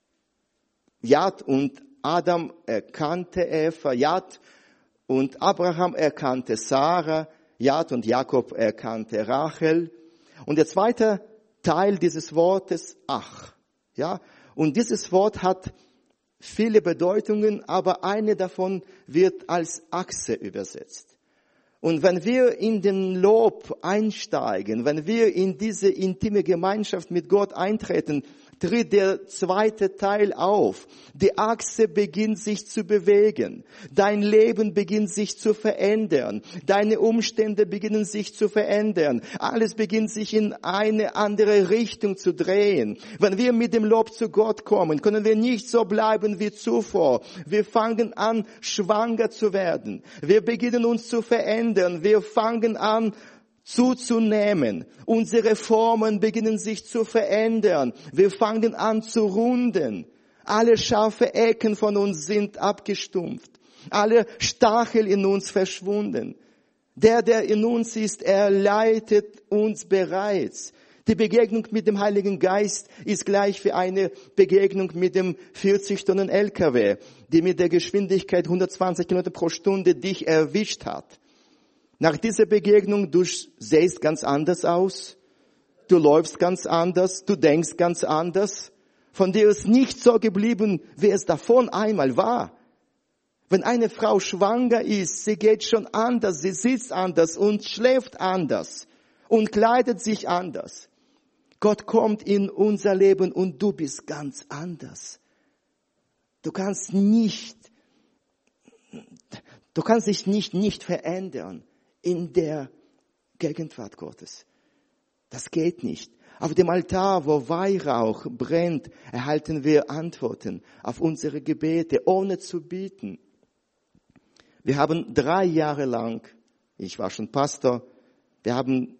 [SPEAKER 1] Yad und Adam erkannte Eva, Yad und Abraham erkannte Sarah, Yad und Jakob erkannte Rachel. Und der zweite Teil dieses Wortes, Ach. Ja, und dieses Wort hat viele Bedeutungen, aber eine davon wird als Achse übersetzt. Und wenn wir in den Lob einsteigen, wenn wir in diese intime Gemeinschaft mit Gott eintreten, tritt der zweite Teil auf. Die Achse beginnt sich zu bewegen. Dein Leben beginnt sich zu verändern. Deine Umstände beginnen sich zu verändern. Alles beginnt sich in eine andere Richtung zu drehen. Wenn wir mit dem Lob zu Gott kommen, können wir nicht so bleiben wie zuvor. Wir fangen an, schwanger zu werden. Wir beginnen uns zu verändern. Wir fangen an, zuzunehmen. Unsere Formen beginnen sich zu verändern. Wir fangen an zu runden. Alle scharfe Ecken von uns sind abgestumpft. Alle Stachel in uns verschwunden. Der in uns ist, er leitet uns bereits. Die Begegnung mit dem Heiligen Geist ist gleich wie eine Begegnung mit dem 40-Tonnen LKW, die mit der Geschwindigkeit 120 Kilometer pro Stunde dich erwischt hat. Nach dieser Begegnung, du siehst ganz anders aus, du läufst ganz anders, du denkst ganz anders. Von dir ist nicht so geblieben, wie es davon einmal war. Wenn eine Frau schwanger ist, sie geht schon anders, sie sitzt anders und schläft anders und kleidet sich anders. Gott kommt in unser Leben und du bist ganz anders. Du kannst dich nicht verändern in der Gegenwart Gottes. Das geht nicht. Auf dem Altar, wo Weihrauch brennt, erhalten wir Antworten auf unsere Gebete, ohne zu bitten. Wir haben 3 Jahre lang, ich war schon Pastor, wir haben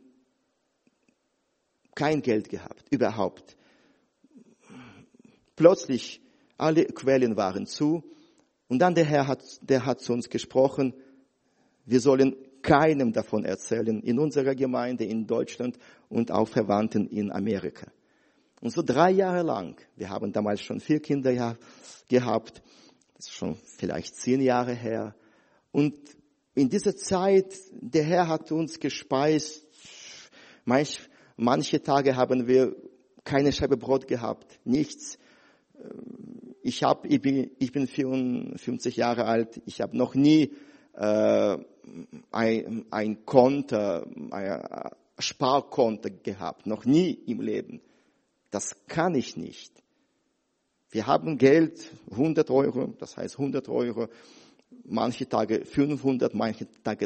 [SPEAKER 1] kein Geld gehabt, überhaupt. Plötzlich, alle Quellen waren zu und dann der Herr hat zu uns gesprochen, wir sollen keinem davon erzählen, in unserer Gemeinde, in Deutschland und auch Verwandten in Amerika. Und so 3 Jahre lang, wir haben damals schon 4 Kinder gehabt, das ist schon vielleicht 10 Jahre her. Und in dieser Zeit, der Herr hat uns gespeist. Manche Tage haben wir keine Scheibe Brot gehabt, nichts. Ich bin 54 Jahre alt, ich habe noch nie ein Konto, ein Sparkonto gehabt, noch nie im Leben. Das kann ich nicht. Wir haben Geld, 100 Euro, das heißt 100 Euro, manche Tage 500, manche Tage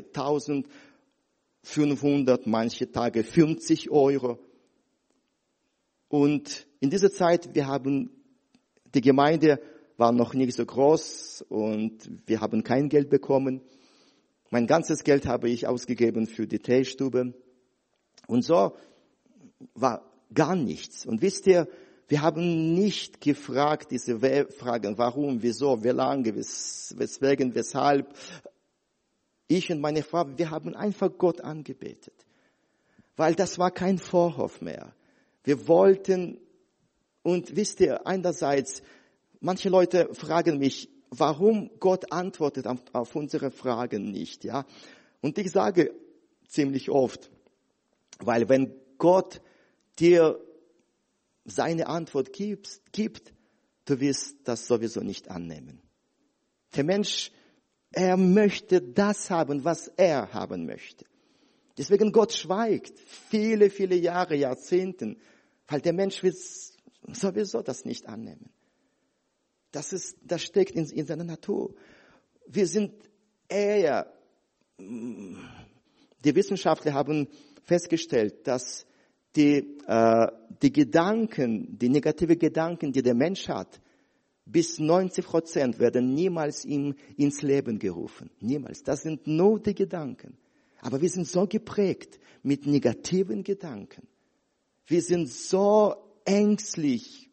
[SPEAKER 1] 1500, manche Tage 50 Euro. Und in dieser Zeit, wir haben die Gemeinde war noch nicht so groß und wir haben kein Geld bekommen. Mein ganzes Geld habe ich ausgegeben für die Teestube. Und so war gar nichts. Und wisst ihr, wir haben nicht gefragt, diese Fragen, warum, wieso, wie lange, weswegen, weshalb. Ich und meine Frau, wir haben einfach Gott angebetet. Weil das war kein Vorhof mehr. Wir wollten, und wisst ihr, einerseits, manche Leute fragen mich, warum Gott antwortet auf unsere Fragen nicht, ja? Und ich sage ziemlich oft, weil wenn Gott dir seine Antwort gibt, du wirst das sowieso nicht annehmen. Der Mensch, er möchte das haben, was er haben möchte. Deswegen Gott schweigt viele, viele Jahre, Jahrzehnte, weil der Mensch will sowieso das nicht annehmen. Das steckt in seiner Natur. Wir sind eher, die Wissenschaftler haben festgestellt, dass die Gedanken, die negative Gedanken, die der Mensch hat, bis 90% werden niemals ihm ins Leben gerufen. Niemals. Das sind nur die Gedanken. Aber wir sind so geprägt mit negativen Gedanken. Wir sind so ängstlich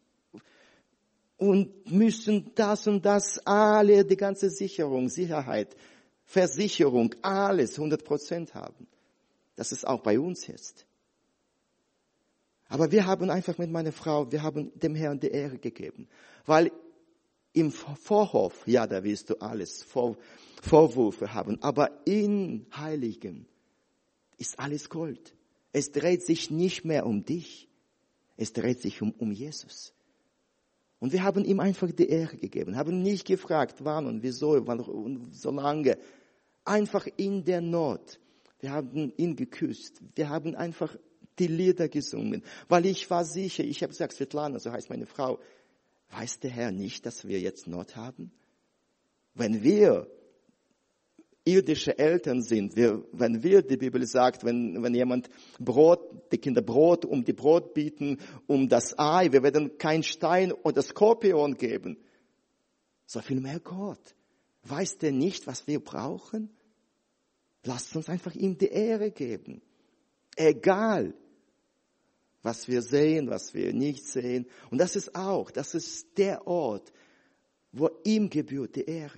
[SPEAKER 1] und müssen das und das alle, die ganze Sicherheit, Versicherung, alles 100% haben. Das ist auch bei uns jetzt. Aber wir haben einfach mit meiner Frau, wir haben dem Herrn die Ehre gegeben. Weil im Vorhof, ja, da wirst du alles Vorwürfe haben. Aber in Heiligen ist alles Gold. Es dreht sich nicht mehr um dich. Es dreht sich um Jesus. Und wir haben ihm einfach die Ehre gegeben. Haben nicht gefragt, wann und wieso und so lange. Einfach in der Not. Wir haben ihn geküsst. Wir haben einfach die Lieder gesungen. Weil ich war sicher, ich habe gesagt, Svetlana, so heißt meine Frau, weiß der Herr nicht, dass wir jetzt Not haben? Wenn wir irdische Eltern sind, wenn wir, die Bibel sagt, wenn jemand die Kinder Brot um die Brot bieten, um das Ei, wir werden kein Stein oder Skorpion geben. So viel mehr Gott. Weiß der nicht, was wir brauchen? Lasst uns einfach ihm die Ehre geben. Egal, was wir sehen, was wir nicht sehen. Und das ist der Ort, wo ihm gebührt die Ehre.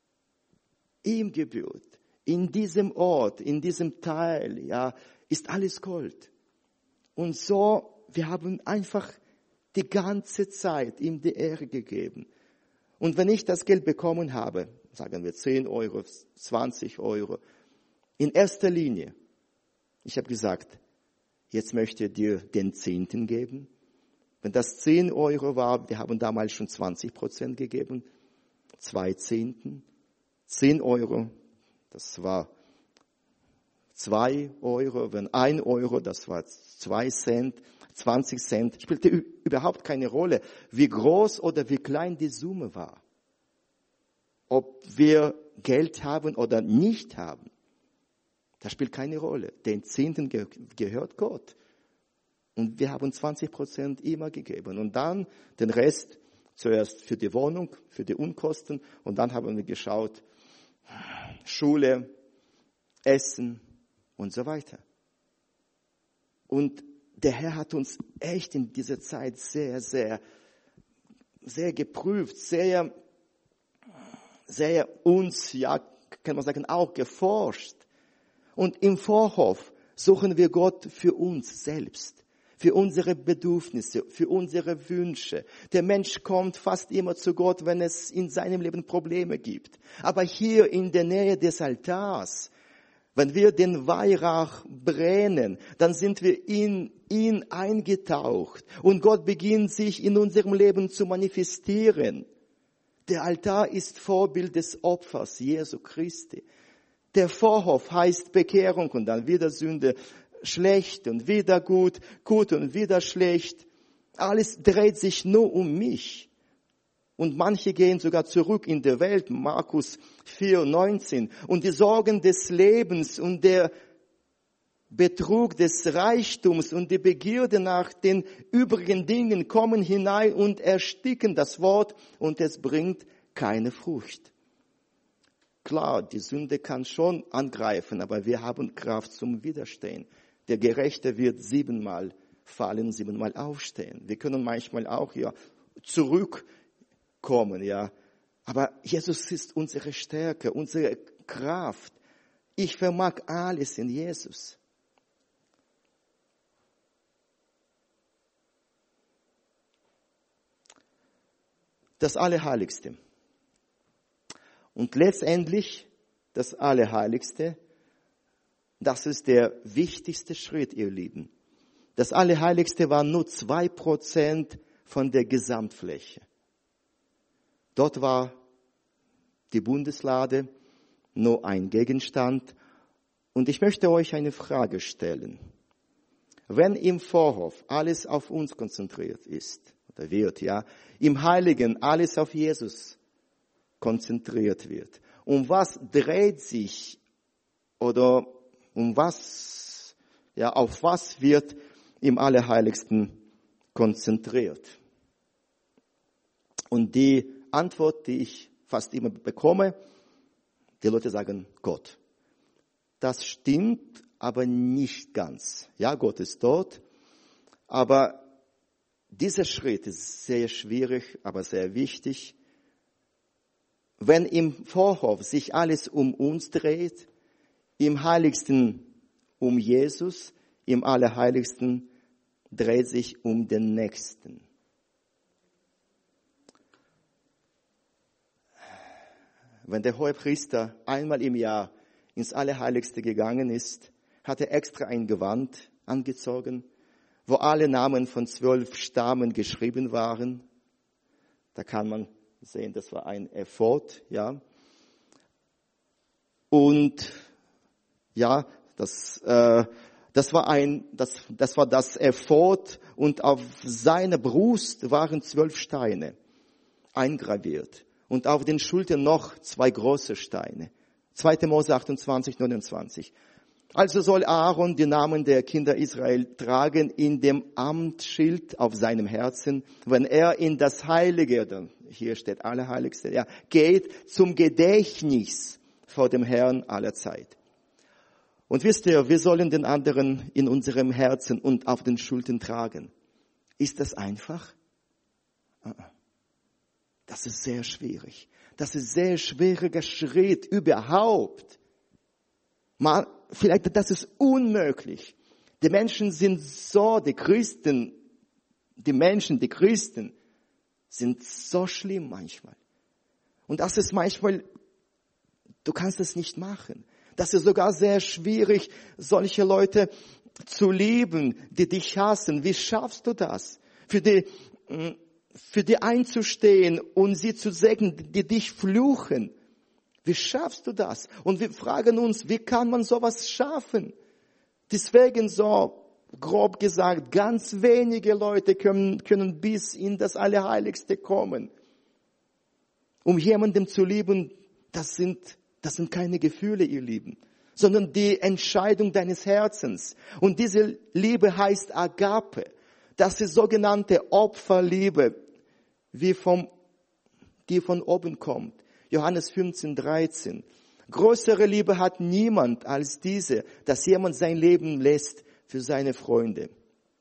[SPEAKER 1] Ihm gebührt. In diesem Ort, in diesem Teil, ja, ist alles Gold. Und so, wir haben einfach die ganze Zeit ihm die Ehre gegeben. Und wenn ich das Geld bekommen habe, sagen wir 10 Euro, 20 Euro, in erster Linie, ich habe gesagt, jetzt möchte ich dir den Zehnten geben. Wenn das 10 Euro war, wir haben damals schon 20% gegeben, 2 Zehnten. 10 Euro, das war 2 Euro, wenn 1 Euro, das war 2 Cent, 20 Cent, spielte überhaupt keine Rolle, wie groß oder wie klein die Summe war. Ob wir Geld haben oder nicht haben, das spielt keine Rolle. Den Zehnten gehört Gott. Und wir haben 20% immer gegeben. Und dann den Rest zuerst für die Wohnung, für die Unkosten. Und dann haben wir geschaut, Schule, Essen und so weiter. Und der Herr hat uns echt in dieser Zeit sehr, sehr, sehr geprüft, sehr uns, ja, kann man sagen, auch geforscht. Und im Vorhof suchen wir Gott für uns selbst, für unsere Bedürfnisse, für unsere Wünsche. Der Mensch kommt fast immer zu Gott, wenn es in seinem Leben Probleme gibt. Aber hier in der Nähe des Altars, wenn wir den Weihrauch brennen, dann sind wir in ihn eingetaucht. Und Gott beginnt sich in unserem Leben zu manifestieren. Der Altar ist Vorbild des Opfers Jesu Christi. Der Vorhof heißt Bekehrung und dann wieder Sünde, schlecht und wieder gut, gut und wieder schlecht. Alles dreht sich nur um mich. Und manche gehen sogar zurück in der Welt, Markus 4,19. Und die Sorgen des Lebens und der Betrug des Reichtums und die Begierde nach den übrigen Dingen kommen hinein und ersticken das Wort und es bringt keine Frucht. Klar, die Sünde kann schon angreifen, aber wir haben Kraft zum Widerstehen. Der Gerechte wird 7-mal fallen, 7-mal aufstehen. Wir können manchmal auch zurückkommen, Aber Jesus ist unsere Stärke, unsere Kraft. Ich vermag alles in Jesus. Das Allerheiligste. Und letztendlich das Allerheiligste, das ist der wichtigste Schritt, ihr Lieben. Das Allerheiligste war nur 2% von der Gesamtfläche. Dort war die Bundeslade nur ein Gegenstand. Und ich möchte euch eine Frage stellen. Wenn im Vorhof alles auf uns konzentriert ist, oder wird, im Heiligen alles auf Jesus konzentriert wird, was dreht sich oder auf was wird im Allerheiligsten konzentriert? Und die Antwort, die ich fast immer bekomme, die Leute sagen Gott. Das stimmt, aber nicht ganz. Ja, Gott ist dort, aber dieser Schritt ist sehr schwierig, aber sehr wichtig. Wenn im Vorhof sich alles um uns dreht, im Heiligsten um Jesus, im Allerheiligsten dreht sich um den Nächsten. Wenn der Hohepriester einmal im Jahr ins Allerheiligste gegangen ist, hat er extra ein Gewand angezogen, wo alle Namen von 12 Stammen geschrieben waren. Da kann man sehen, das war ein Ephod, Und das war das Ephod und auf seiner Brust waren 12 Steine eingraviert und auf den Schultern noch 2 große Steine. 2. Mose 28, 29. Also soll Aaron die Namen der Kinder Israel tragen in dem Amtsschild auf seinem Herzen, wenn er in das Heilige, hier steht Allerheiligste, geht zum Gedächtnis vor dem Herrn aller Zeit. Und wisst ihr, wir sollen den anderen in unserem Herzen und auf den Schultern tragen. Ist das einfach? Das ist sehr schwierig. Das ist ein sehr schwieriger Schritt überhaupt. Vielleicht, das ist unmöglich. Die Menschen sind die Christen sind so schlimm manchmal. Und das ist manchmal, du kannst es nicht machen. Das ist sogar sehr schwierig, solche Leute zu lieben, die dich hassen. Wie schaffst du das? Für die einzustehen und sie zu segnen, die dich fluchen. Wie schaffst du das? Und wir fragen uns, wie kann man sowas schaffen? Deswegen so grob gesagt, ganz wenige Leute können bis in das Allerheiligste kommen. Um jemandem zu lieben, das sind keine Gefühle, ihr Lieben, sondern die Entscheidung deines Herzens. Und diese Liebe heißt Agape. Das ist sogenannte Opferliebe, die von oben kommt. Johannes 15, 13. Größere Liebe hat niemand als diese, dass jemand sein Leben lässt für seine Freunde.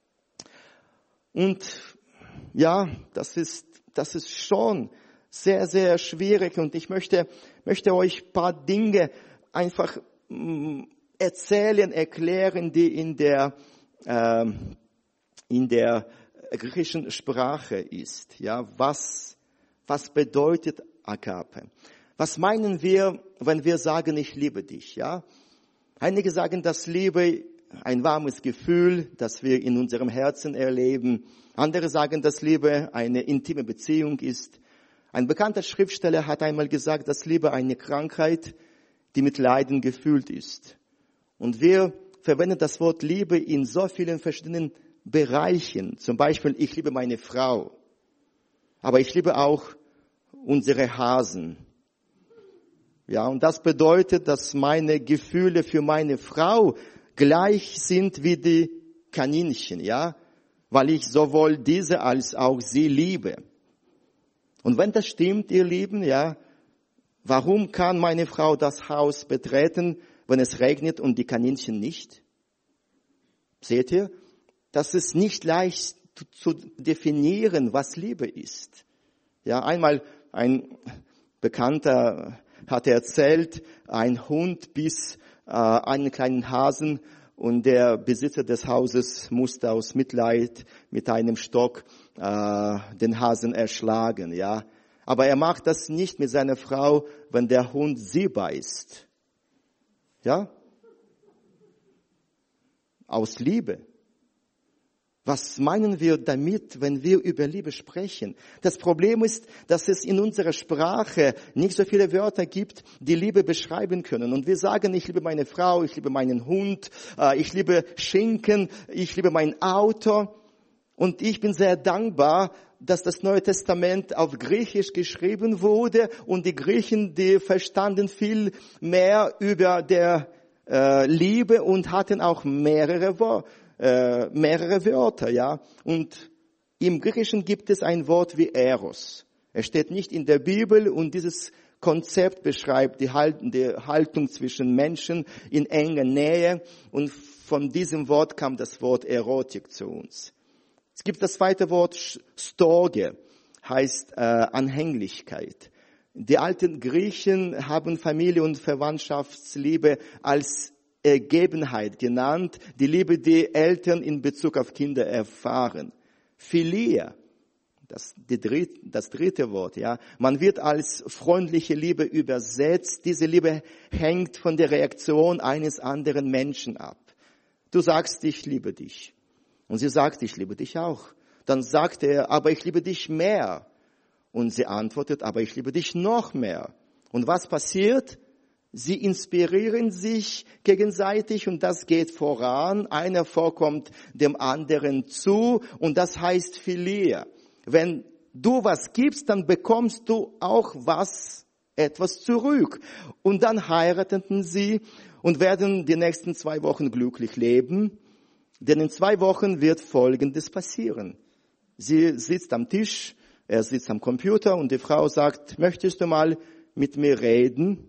[SPEAKER 1] Und das ist schon sehr, sehr schwierig. Und ich möchte euch ein paar Dinge einfach erklären, die in der griechischen Sprache ist. Was bedeutet Agape? Was meinen wir, wenn wir sagen, ich liebe dich? Einige sagen, dass Liebe ein warmes Gefühl, das wir in unserem Herzen erleben. Andere sagen, dass Liebe eine intime Beziehung ist. Ein bekannter Schriftsteller hat einmal gesagt, dass Liebe eine Krankheit, die mit Leiden gefüllt ist. Und wir verwenden das Wort Liebe in so vielen verschiedenen Bereichen. Zum Beispiel, ich liebe meine Frau. Aber ich liebe auch unsere Hasen. Und das bedeutet, dass meine Gefühle für meine Frau gleich sind wie die Kaninchen, ja, weil ich sowohl diese als auch sie liebe. Und wenn das stimmt, ihr Lieben, ja, warum kann meine Frau das Haus betreten, wenn es regnet und die Kaninchen nicht? Seht ihr? Das ist nicht leicht zu definieren, was Liebe ist. Ja, einmal ein Bekannter hat erzählt, ein Hund biss einen kleinen Hasen und der Besitzer des Hauses musste aus Mitleid mit einem Stock den Hasen erschlagen. Ja, aber er macht das nicht mit seiner Frau, wenn der Hund sie beißt. Ja, aus Liebe. Was meinen wir damit, wenn wir über Liebe sprechen? Das Problem ist, dass es in unserer Sprache nicht so viele Wörter gibt, die Liebe beschreiben können. Und wir sagen, ich liebe meine Frau, ich liebe meinen Hund, ich liebe Schinken, ich liebe mein Auto. Und ich bin sehr dankbar, dass das Neue Testament auf Griechisch geschrieben wurde und die Griechen, die verstanden viel mehr über der Liebe und hatten auch mehrere Wörter, ja. Und im Griechischen gibt es ein Wort wie Eros. Es steht nicht in der Bibel und dieses Konzept beschreibt die Haltung zwischen Menschen in enger Nähe und von diesem Wort kam das Wort Erotik zu uns. Es gibt das zweite Wort Storge, heißt Anhänglichkeit. Die alten Griechen haben Familie- und Verwandtschaftsliebe als Ergebenheit genannt, die Liebe, die Eltern in Bezug auf Kinder erfahren. Philia, das dritte Wort, ja. Man wird als freundliche Liebe übersetzt. Diese Liebe hängt von der Reaktion eines anderen Menschen ab. Du sagst, ich liebe dich. Und sie sagt, ich liebe dich auch. Dann sagt er, aber ich liebe dich mehr. Und sie antwortet, aber ich liebe dich noch mehr. Und was passiert? Sie inspirieren sich gegenseitig und das geht voran. Einer vorkommt dem anderen zu und das heißt Philia. Wenn du was gibst, dann bekommst du auch etwas zurück. Und dann heirateten sie und werden die nächsten 2 Wochen glücklich leben. Denn in 2 Wochen wird Folgendes passieren. Sie sitzt am Tisch, er sitzt am Computer und die Frau sagt, möchtest du mal mit mir reden?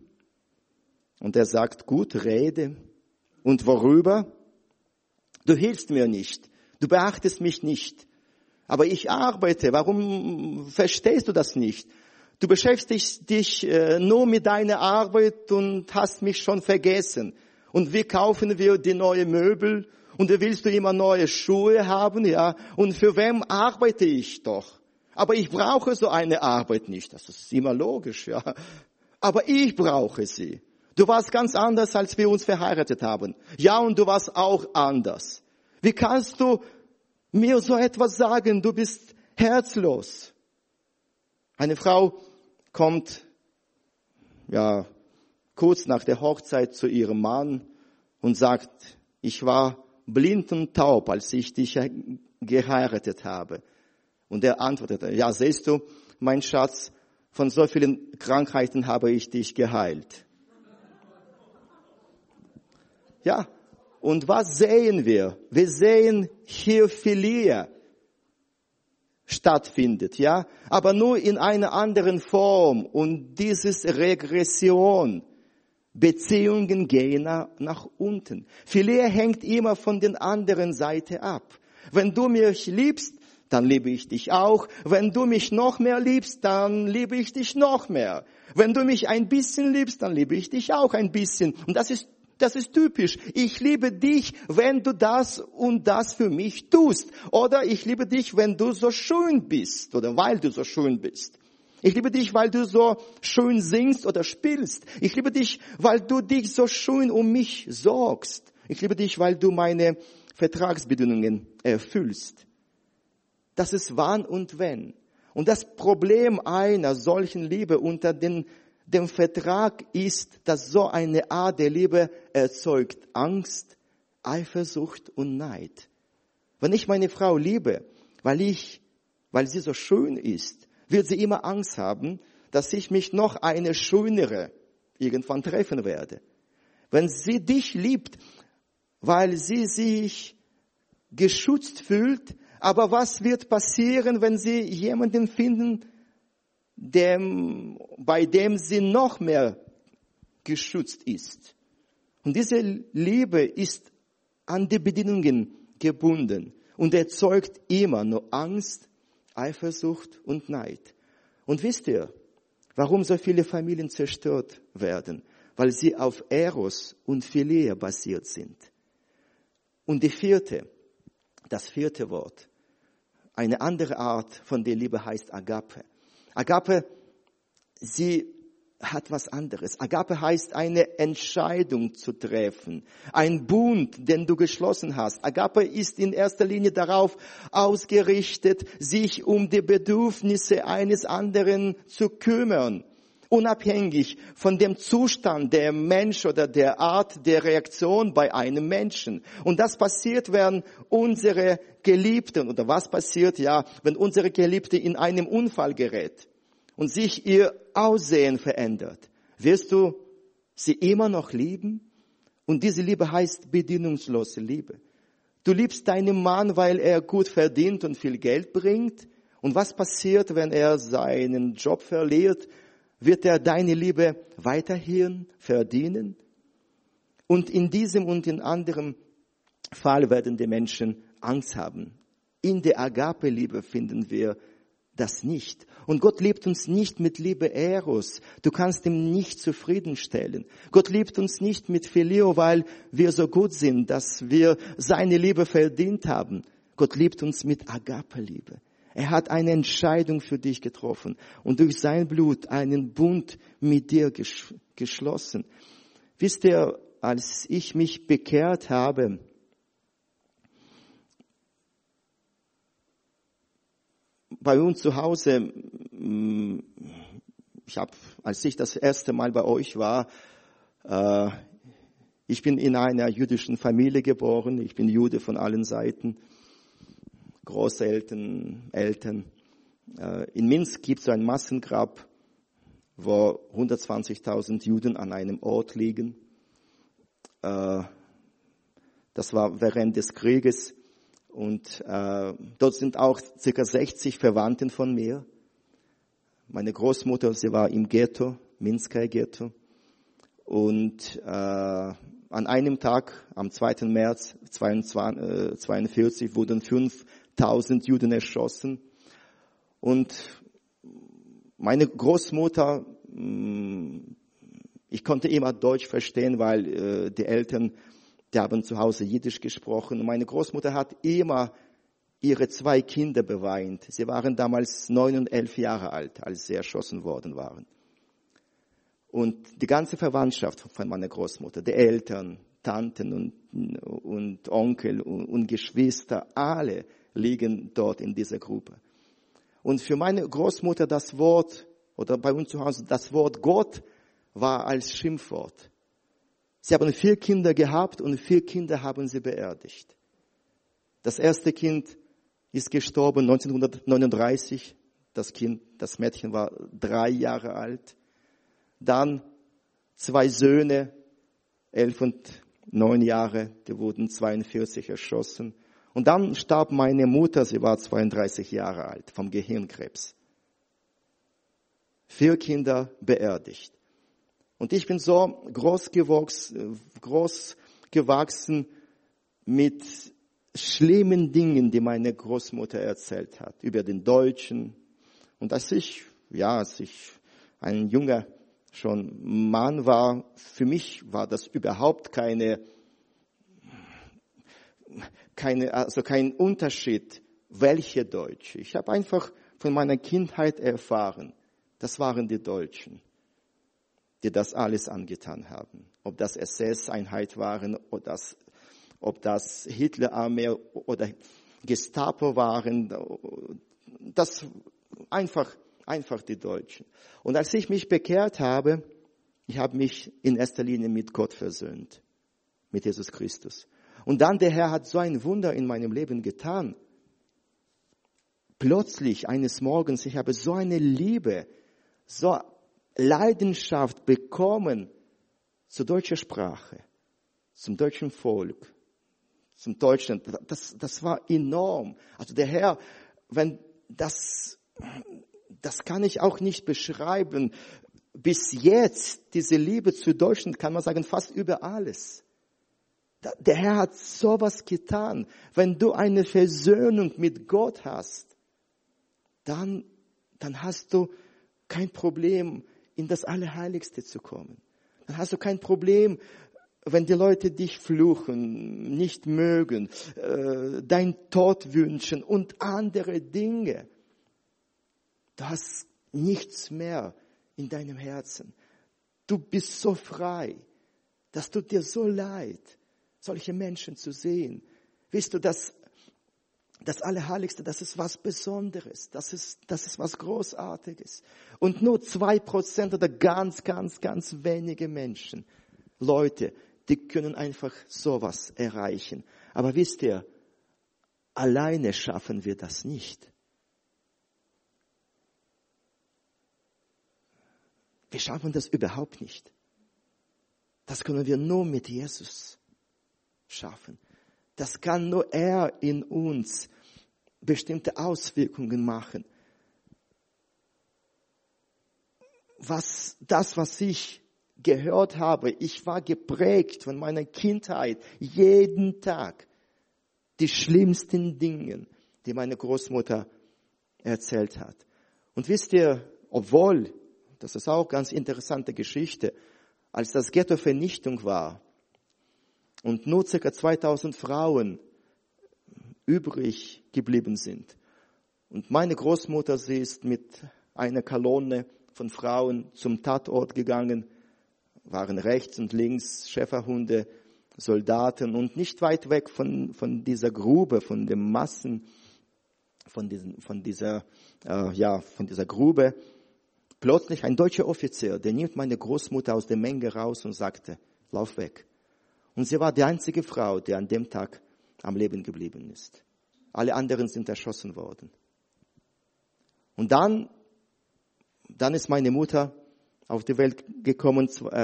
[SPEAKER 1] Und er sagt, gut, rede. Und worüber? Du hilfst mir nicht. Du beachtest mich nicht. Aber ich arbeite. Warum verstehst du das nicht? Du beschäftigst dich nur mit deiner Arbeit und hast mich schon vergessen. Und wie kaufen wir die neuen Möbel? Und wie willst du immer neue Schuhe haben? Ja. Und für wem arbeite ich doch? Aber ich brauche so eine Arbeit nicht. Das ist immer logisch, ja. Aber ich brauche sie. Du warst ganz anders, als wir uns verheiratet haben. Ja, und du warst auch anders. Wie kannst du mir so etwas sagen? Du bist herzlos. Eine Frau kommt, ja, kurz nach der Hochzeit zu ihrem Mann und sagt, ich war blind und taub, als ich dich geheiratet habe. Und er antwortete, ja, siehst du, mein Schatz, von so vielen Krankheiten habe ich dich geheilt. Ja, und was sehen wir? Wir sehen hier Philia stattfindet, ja, aber nur in einer anderen Form. Und dieses Regression, Beziehungen gehen nach unten. Philia hängt immer von der anderen Seite ab. Wenn du mich liebst, dann liebe ich dich auch. Wenn du mich noch mehr liebst, dann liebe ich dich noch mehr. Wenn du mich ein bisschen liebst, dann liebe ich dich auch ein bisschen. Und das ist typisch. Ich liebe dich, wenn du das und das für mich tust. Oder ich liebe dich, wenn du so schön bist oder weil du so schön bist. Ich liebe dich, weil du so schön singst oder spielst. Ich liebe dich, weil du dich so schön um mich sorgst. Ich liebe dich, weil du meine Vertragsbedingungen erfüllst. Das ist wann und wenn. Und das Problem einer solchen Liebe unter dem Vertrag ist, dass so eine Art der Liebe erzeugt Angst, Eifersucht und Neid. Wenn ich meine Frau liebe, weil sie so schön ist, wird sie immer Angst haben, dass ich mich noch eine schönere irgendwann treffen werde. Wenn sie dich liebt, weil sie sich geschützt fühlt. Aber was wird passieren, wenn sie jemanden finden, bei dem sie noch mehr geschützt ist? Und diese Liebe ist an die Bedingungen gebunden und erzeugt immer nur Angst, Eifersucht und Neid. Und wisst ihr, warum so viele Familien zerstört werden? Weil sie auf Eros und Philia basiert sind. Und das vierte Wort, eine andere Art von der Liebe heißt Agape. Agape, sie hat was anderes. Agape heißt eine Entscheidung zu treffen, ein Bund, den du geschlossen hast. Agape ist in erster Linie darauf ausgerichtet, sich um die Bedürfnisse eines anderen zu kümmern, unabhängig von dem Zustand der Mensch oder der Art der Reaktion bei einem Menschen. Und das passiert, wenn unsere Geliebten, oder was passiert, wenn unsere Geliebte in einem Unfall gerät und sich ihr Aussehen verändert. Wirst du sie immer noch lieben? Und diese Liebe heißt bedingungslose Liebe. Du liebst deinen Mann, weil er gut verdient und viel Geld bringt. Und was passiert, wenn er seinen Job verliert? Wird er deine Liebe weiterhin verdienen? Und in diesem und in anderem Fall werden die Menschen Angst haben. In der Agape-Liebe finden wir das nicht. Und Gott liebt uns nicht mit Liebe Eros. Du kannst ihm nicht zufriedenstellen. Gott liebt uns nicht mit Phileo, weil wir so gut sind, dass wir seine Liebe verdient haben. Gott liebt uns mit Agape-Liebe. Er hat eine Entscheidung für dich getroffen und durch sein Blut einen Bund mit dir geschlossen. Wisst ihr, als ich mich bekehrt habe, bei uns zu Hause, als ich das erste Mal bei euch war, ich bin in einer jüdischen Familie geboren, ich bin Jude von allen Seiten. Großeltern, Eltern. In Minsk gibt es ein Massengrab, wo 120.000 Juden an einem Ort liegen. Das war während des Krieges und dort sind auch ca. 60 Verwandten von mir. Meine Großmutter, sie war im Ghetto, Minsker Ghetto. Und an einem Tag, am 2. März 1942, wurden 5.000 Juden erschossen. Und meine Großmutter, ich konnte immer Deutsch verstehen, weil die Eltern, die haben zu Hause Jiddisch gesprochen. Und meine Großmutter hat immer ihre 2 Kinder beweint. Sie waren damals 9 und 11 Jahre alt, als sie erschossen worden waren. Und die ganze Verwandtschaft von meiner Großmutter, die Eltern, Tanten und Onkel und Geschwister, alle liegen dort in dieser Gruppe. Und für meine Großmutter das Wort, oder bei uns zu Hause, das Wort Gott war als Schimpfwort. Sie haben 4 Kinder gehabt und 4 Kinder haben sie beerdigt. Das erste Kind ist gestorben 1939. Das Mädchen war 3 Jahre alt. Dann 2 Söhne, 11 und 9 Jahre, die wurden 42 erschossen. Und dann starb meine Mutter, sie war 32 Jahre alt, vom Gehirnkrebs. 4 Kinder beerdigt. Und ich bin so groß gewachsen mit schlimmen Dingen, die meine Großmutter erzählt hat, über den Deutschen. Und als ich ein junger schon Mann war, für mich war das überhaupt kein Unterschied, welche Deutsche. Ich habe einfach von meiner Kindheit erfahren, das waren die Deutschen, die das alles angetan haben. Ob das SS-Einheit waren, ob das Hitlerarmee oder Gestapo waren, das einfach die Deutschen. Und als ich mich bekehrt habe, ich habe mich in erster Linie mit Gott versöhnt, mit Jesus Christus. Und dann der Herr hat so ein Wunder in meinem Leben getan. Plötzlich eines Morgens, ich habe so eine Liebe, so Leidenschaft bekommen zur deutschen Sprache, zum deutschen Volk, zum Deutschland. Das war enorm. Also der Herr, das kann ich auch nicht beschreiben. Bis jetzt, diese Liebe zu Deutschland, kann man sagen, fast über alles. Der Herr hat sowas getan. Wenn du eine Versöhnung mit Gott hast, dann hast du kein Problem, in das Allerheiligste zu kommen. Dann hast du kein Problem, wenn die Leute dich fluchen, nicht mögen, dein Tod wünschen und andere Dinge. Du hast nichts mehr in deinem Herzen. Du bist so frei, das tut dir so leid, solche Menschen zu sehen. Weißt du, das Allerheiligste, das ist was Besonderes, das ist was Großartiges. Und nur 2% oder ganz, ganz, ganz wenige Menschen, Leute, die können einfach sowas erreichen. Aber wisst ihr, alleine schaffen wir das nicht. Wir schaffen das überhaupt nicht. Das können wir nur mit Jesus schaffen. Das kann nur er in uns bestimmte Auswirkungen machen. Was ich gehört habe, ich war geprägt von meiner Kindheit, jeden Tag, die schlimmsten Dinge, die meine Großmutter erzählt hat. Und wisst ihr, obwohl, das ist auch eine ganz interessante Geschichte, als das Ghetto Vernichtung war und nur ca. 2000 Frauen übrig geblieben sind. Und meine Großmutter, sie ist mit einer Kolonne von Frauen zum Tatort gegangen, waren rechts und links Schäferhunde, Soldaten und nicht weit weg von dieser Grube, von den Massen, von dieser Grube, plötzlich ein deutscher Offizier, der nimmt meine Großmutter aus der Menge raus und sagte, lauf weg. Und sie war die einzige Frau, die an dem Tag am Leben geblieben ist. Alle anderen sind erschossen worden. Und dann ist meine Mutter auf die Welt gekommen,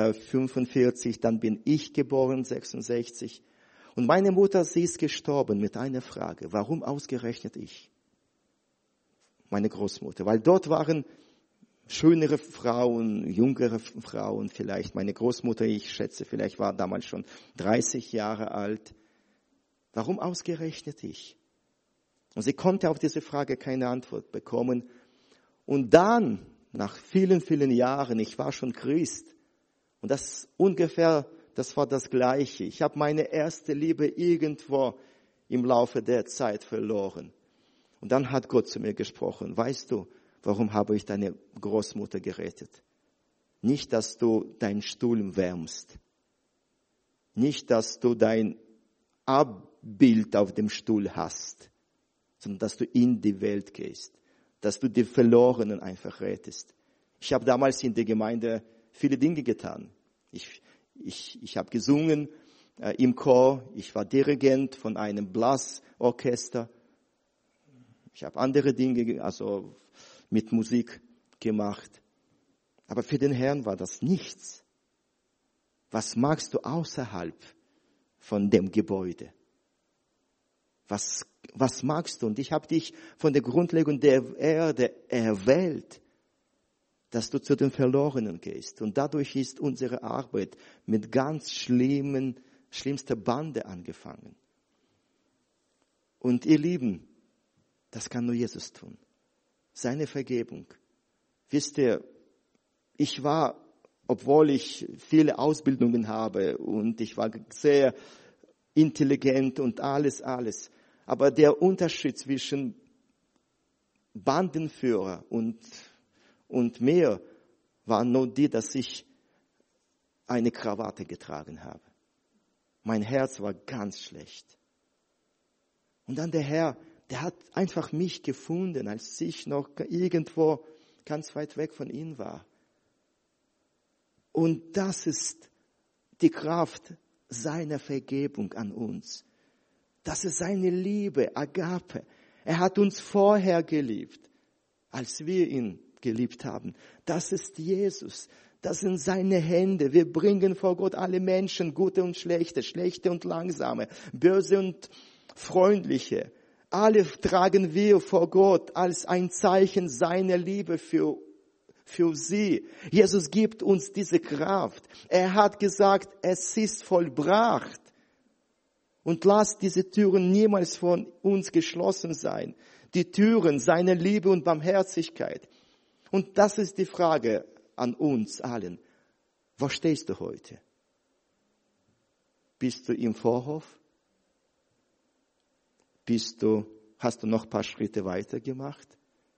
[SPEAKER 1] 45, dann bin ich geboren, 66. Und meine Mutter, sie ist gestorben mit einer Frage, warum ausgerechnet ich? Meine Großmutter, weil dort waren schönere Frauen, jüngere Frauen vielleicht. Meine Großmutter, ich schätze, vielleicht war damals schon 30 Jahre alt. Warum ausgerechnet ich? Und sie konnte auf diese Frage keine Antwort bekommen. Und dann, nach vielen, vielen Jahren, ich war schon Christ. Und das war das Gleiche. Ich habe meine erste Liebe irgendwo im Laufe der Zeit verloren. Und dann hat Gott zu mir gesprochen. Weißt du, warum habe ich deine Großmutter gerettet? Nicht, dass du deinen Stuhl wärmst. Nicht, dass du dein Abbild auf dem Stuhl hast, sondern dass du in die Welt gehst. Dass du die Verlorenen einfach rettest. Ich habe damals in der Gemeinde viele Dinge getan. Ich habe gesungen im Chor. Ich war Dirigent von einem Blasorchester. Ich habe andere Dinge, also mit Musik gemacht. Aber für den Herrn war das nichts. Was magst du außerhalb von dem Gebäude? Was magst du? Und ich habe dich von der Grundlegung der Erde erwählt, dass du zu den Verlorenen gehst. Und dadurch ist unsere Arbeit mit ganz schlimmster Bande angefangen. Und ihr Lieben, das kann nur Jesus tun. Seine Vergebung. Wisst ihr, ich war, obwohl ich viele Ausbildungen habe und ich war sehr intelligent und alles, aber der Unterschied zwischen Bandenführer und mir war nur die, dass ich eine Krawatte getragen habe. Mein Herz war ganz schlecht. Und dann der Herr, der hat einfach mich gefunden, als ich noch irgendwo ganz weit weg von ihm war. Und das ist die Kraft seiner Vergebung an uns. Das ist seine Liebe, Agape. Er hat uns vorher geliebt, als wir ihn geliebt haben. Das ist Jesus. Das sind seine Hände. Wir bringen vor Gott alle Menschen, gute und schlechte, schlechte und langsame, böse und freundliche. Alle tragen wir vor Gott als ein Zeichen seiner Liebe für sie. Jesus gibt uns diese Kraft. Er hat gesagt, es ist vollbracht. Und lasst diese Türen niemals von uns geschlossen sein. Die Türen seiner Liebe und Barmherzigkeit. Und das ist die Frage an uns allen. Wo stehst du heute? Bist du im Vorhof? Hast du noch ein paar Schritte weiter gemacht?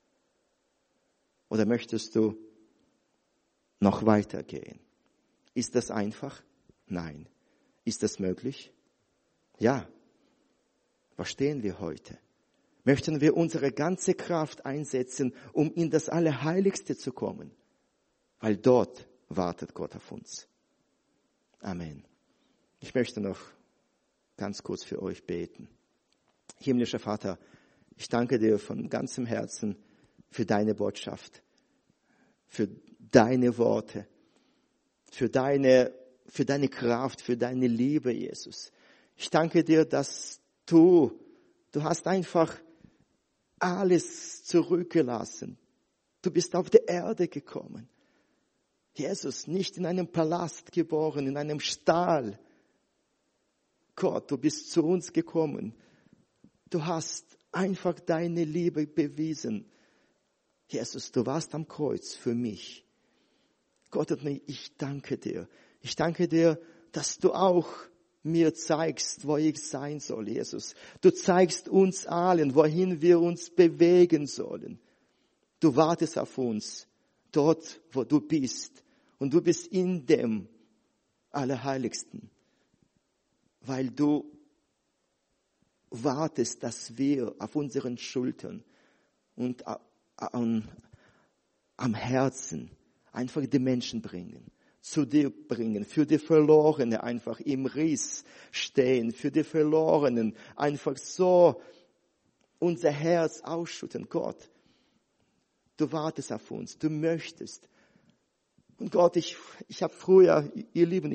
[SPEAKER 1] Oder möchtest du noch weitergehen? Ist das einfach? Nein. Ist das möglich? Ja. Wo stehen wir heute? Möchten wir unsere ganze Kraft einsetzen, um in das Allerheiligste zu kommen? Weil dort wartet Gott auf uns. Amen. Ich möchte noch ganz kurz für euch beten. Himmlischer Vater, ich danke dir von ganzem Herzen für deine Botschaft, für deine Worte, für deine Kraft, für deine Liebe, Jesus. Ich danke dir, dass du hast einfach alles zurückgelassen. Du bist auf die Erde gekommen. Jesus, nicht in einem Palast geboren, in einem Stall. Gott, du bist zu uns gekommen. Du hast einfach deine Liebe bewiesen. Jesus, du warst am Kreuz für mich. Gott, ich danke dir. Ich danke dir, dass du auch mir zeigst, wo ich sein soll, Jesus. Du zeigst uns allen, wohin wir uns bewegen sollen. Du wartest auf uns, dort, wo du bist. Und du bist in dem Allerheiligsten, weil du wartest, dass wir auf unseren Schultern und am Herzen einfach die Menschen bringen, zu dir bringen, für die Verlorenen einfach im Riss stehen, für die Verlorenen einfach so unser Herz ausschütten. Gott, du wartest auf uns, du möchtest. Und Gott, ich habe früher, ihr Lieben,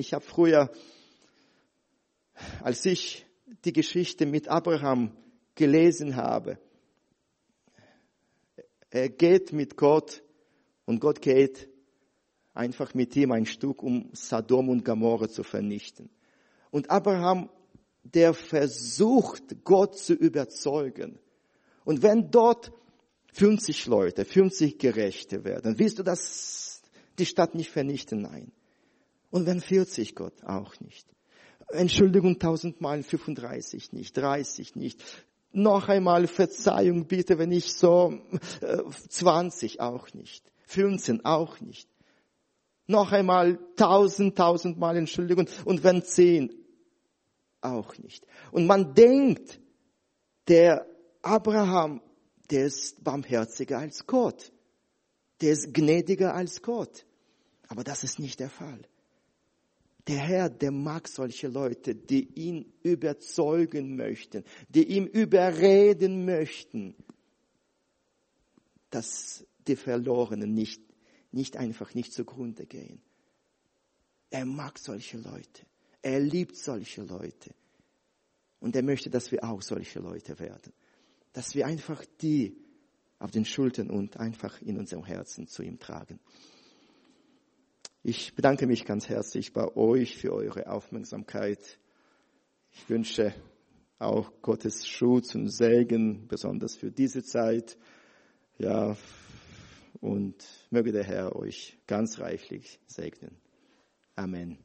[SPEAKER 1] als ich die Geschichte mit Abraham gelesen habe, er geht mit Gott und Gott geht einfach mit ihm ein Stück, um Sodom und Gomorra zu vernichten. Und Abraham, der versucht, Gott zu überzeugen. Und wenn dort 50 Leute, 50 Gerechte werden, willst du die Stadt nicht vernichten? Nein. Und wenn 40, Gott auch nicht. Entschuldigung 1000-mal 35 nicht, 30 nicht. Noch einmal Verzeihung bitte, wenn ich so 20 auch nicht, 15 auch nicht. Noch einmal 1000-mal Entschuldigung und wenn 10 auch nicht. Und man denkt, der Abraham, der ist barmherziger als Gott. Der ist gnädiger als Gott. Aber das ist nicht der Fall. Der Herr, der mag solche Leute, die ihn überzeugen möchten, die ihm überreden möchten, dass die Verlorenen nicht einfach zugrunde gehen. Er mag solche Leute. Er liebt solche Leute. Und er möchte, dass wir auch solche Leute werden. Dass wir einfach die auf den Schultern und einfach in unserem Herzen zu ihm tragen. Ich bedanke mich ganz herzlich bei euch für eure Aufmerksamkeit. Ich wünsche auch Gottes Schutz und Segen, besonders für diese Zeit. Ja, und möge der Herr euch ganz reichlich segnen. Amen.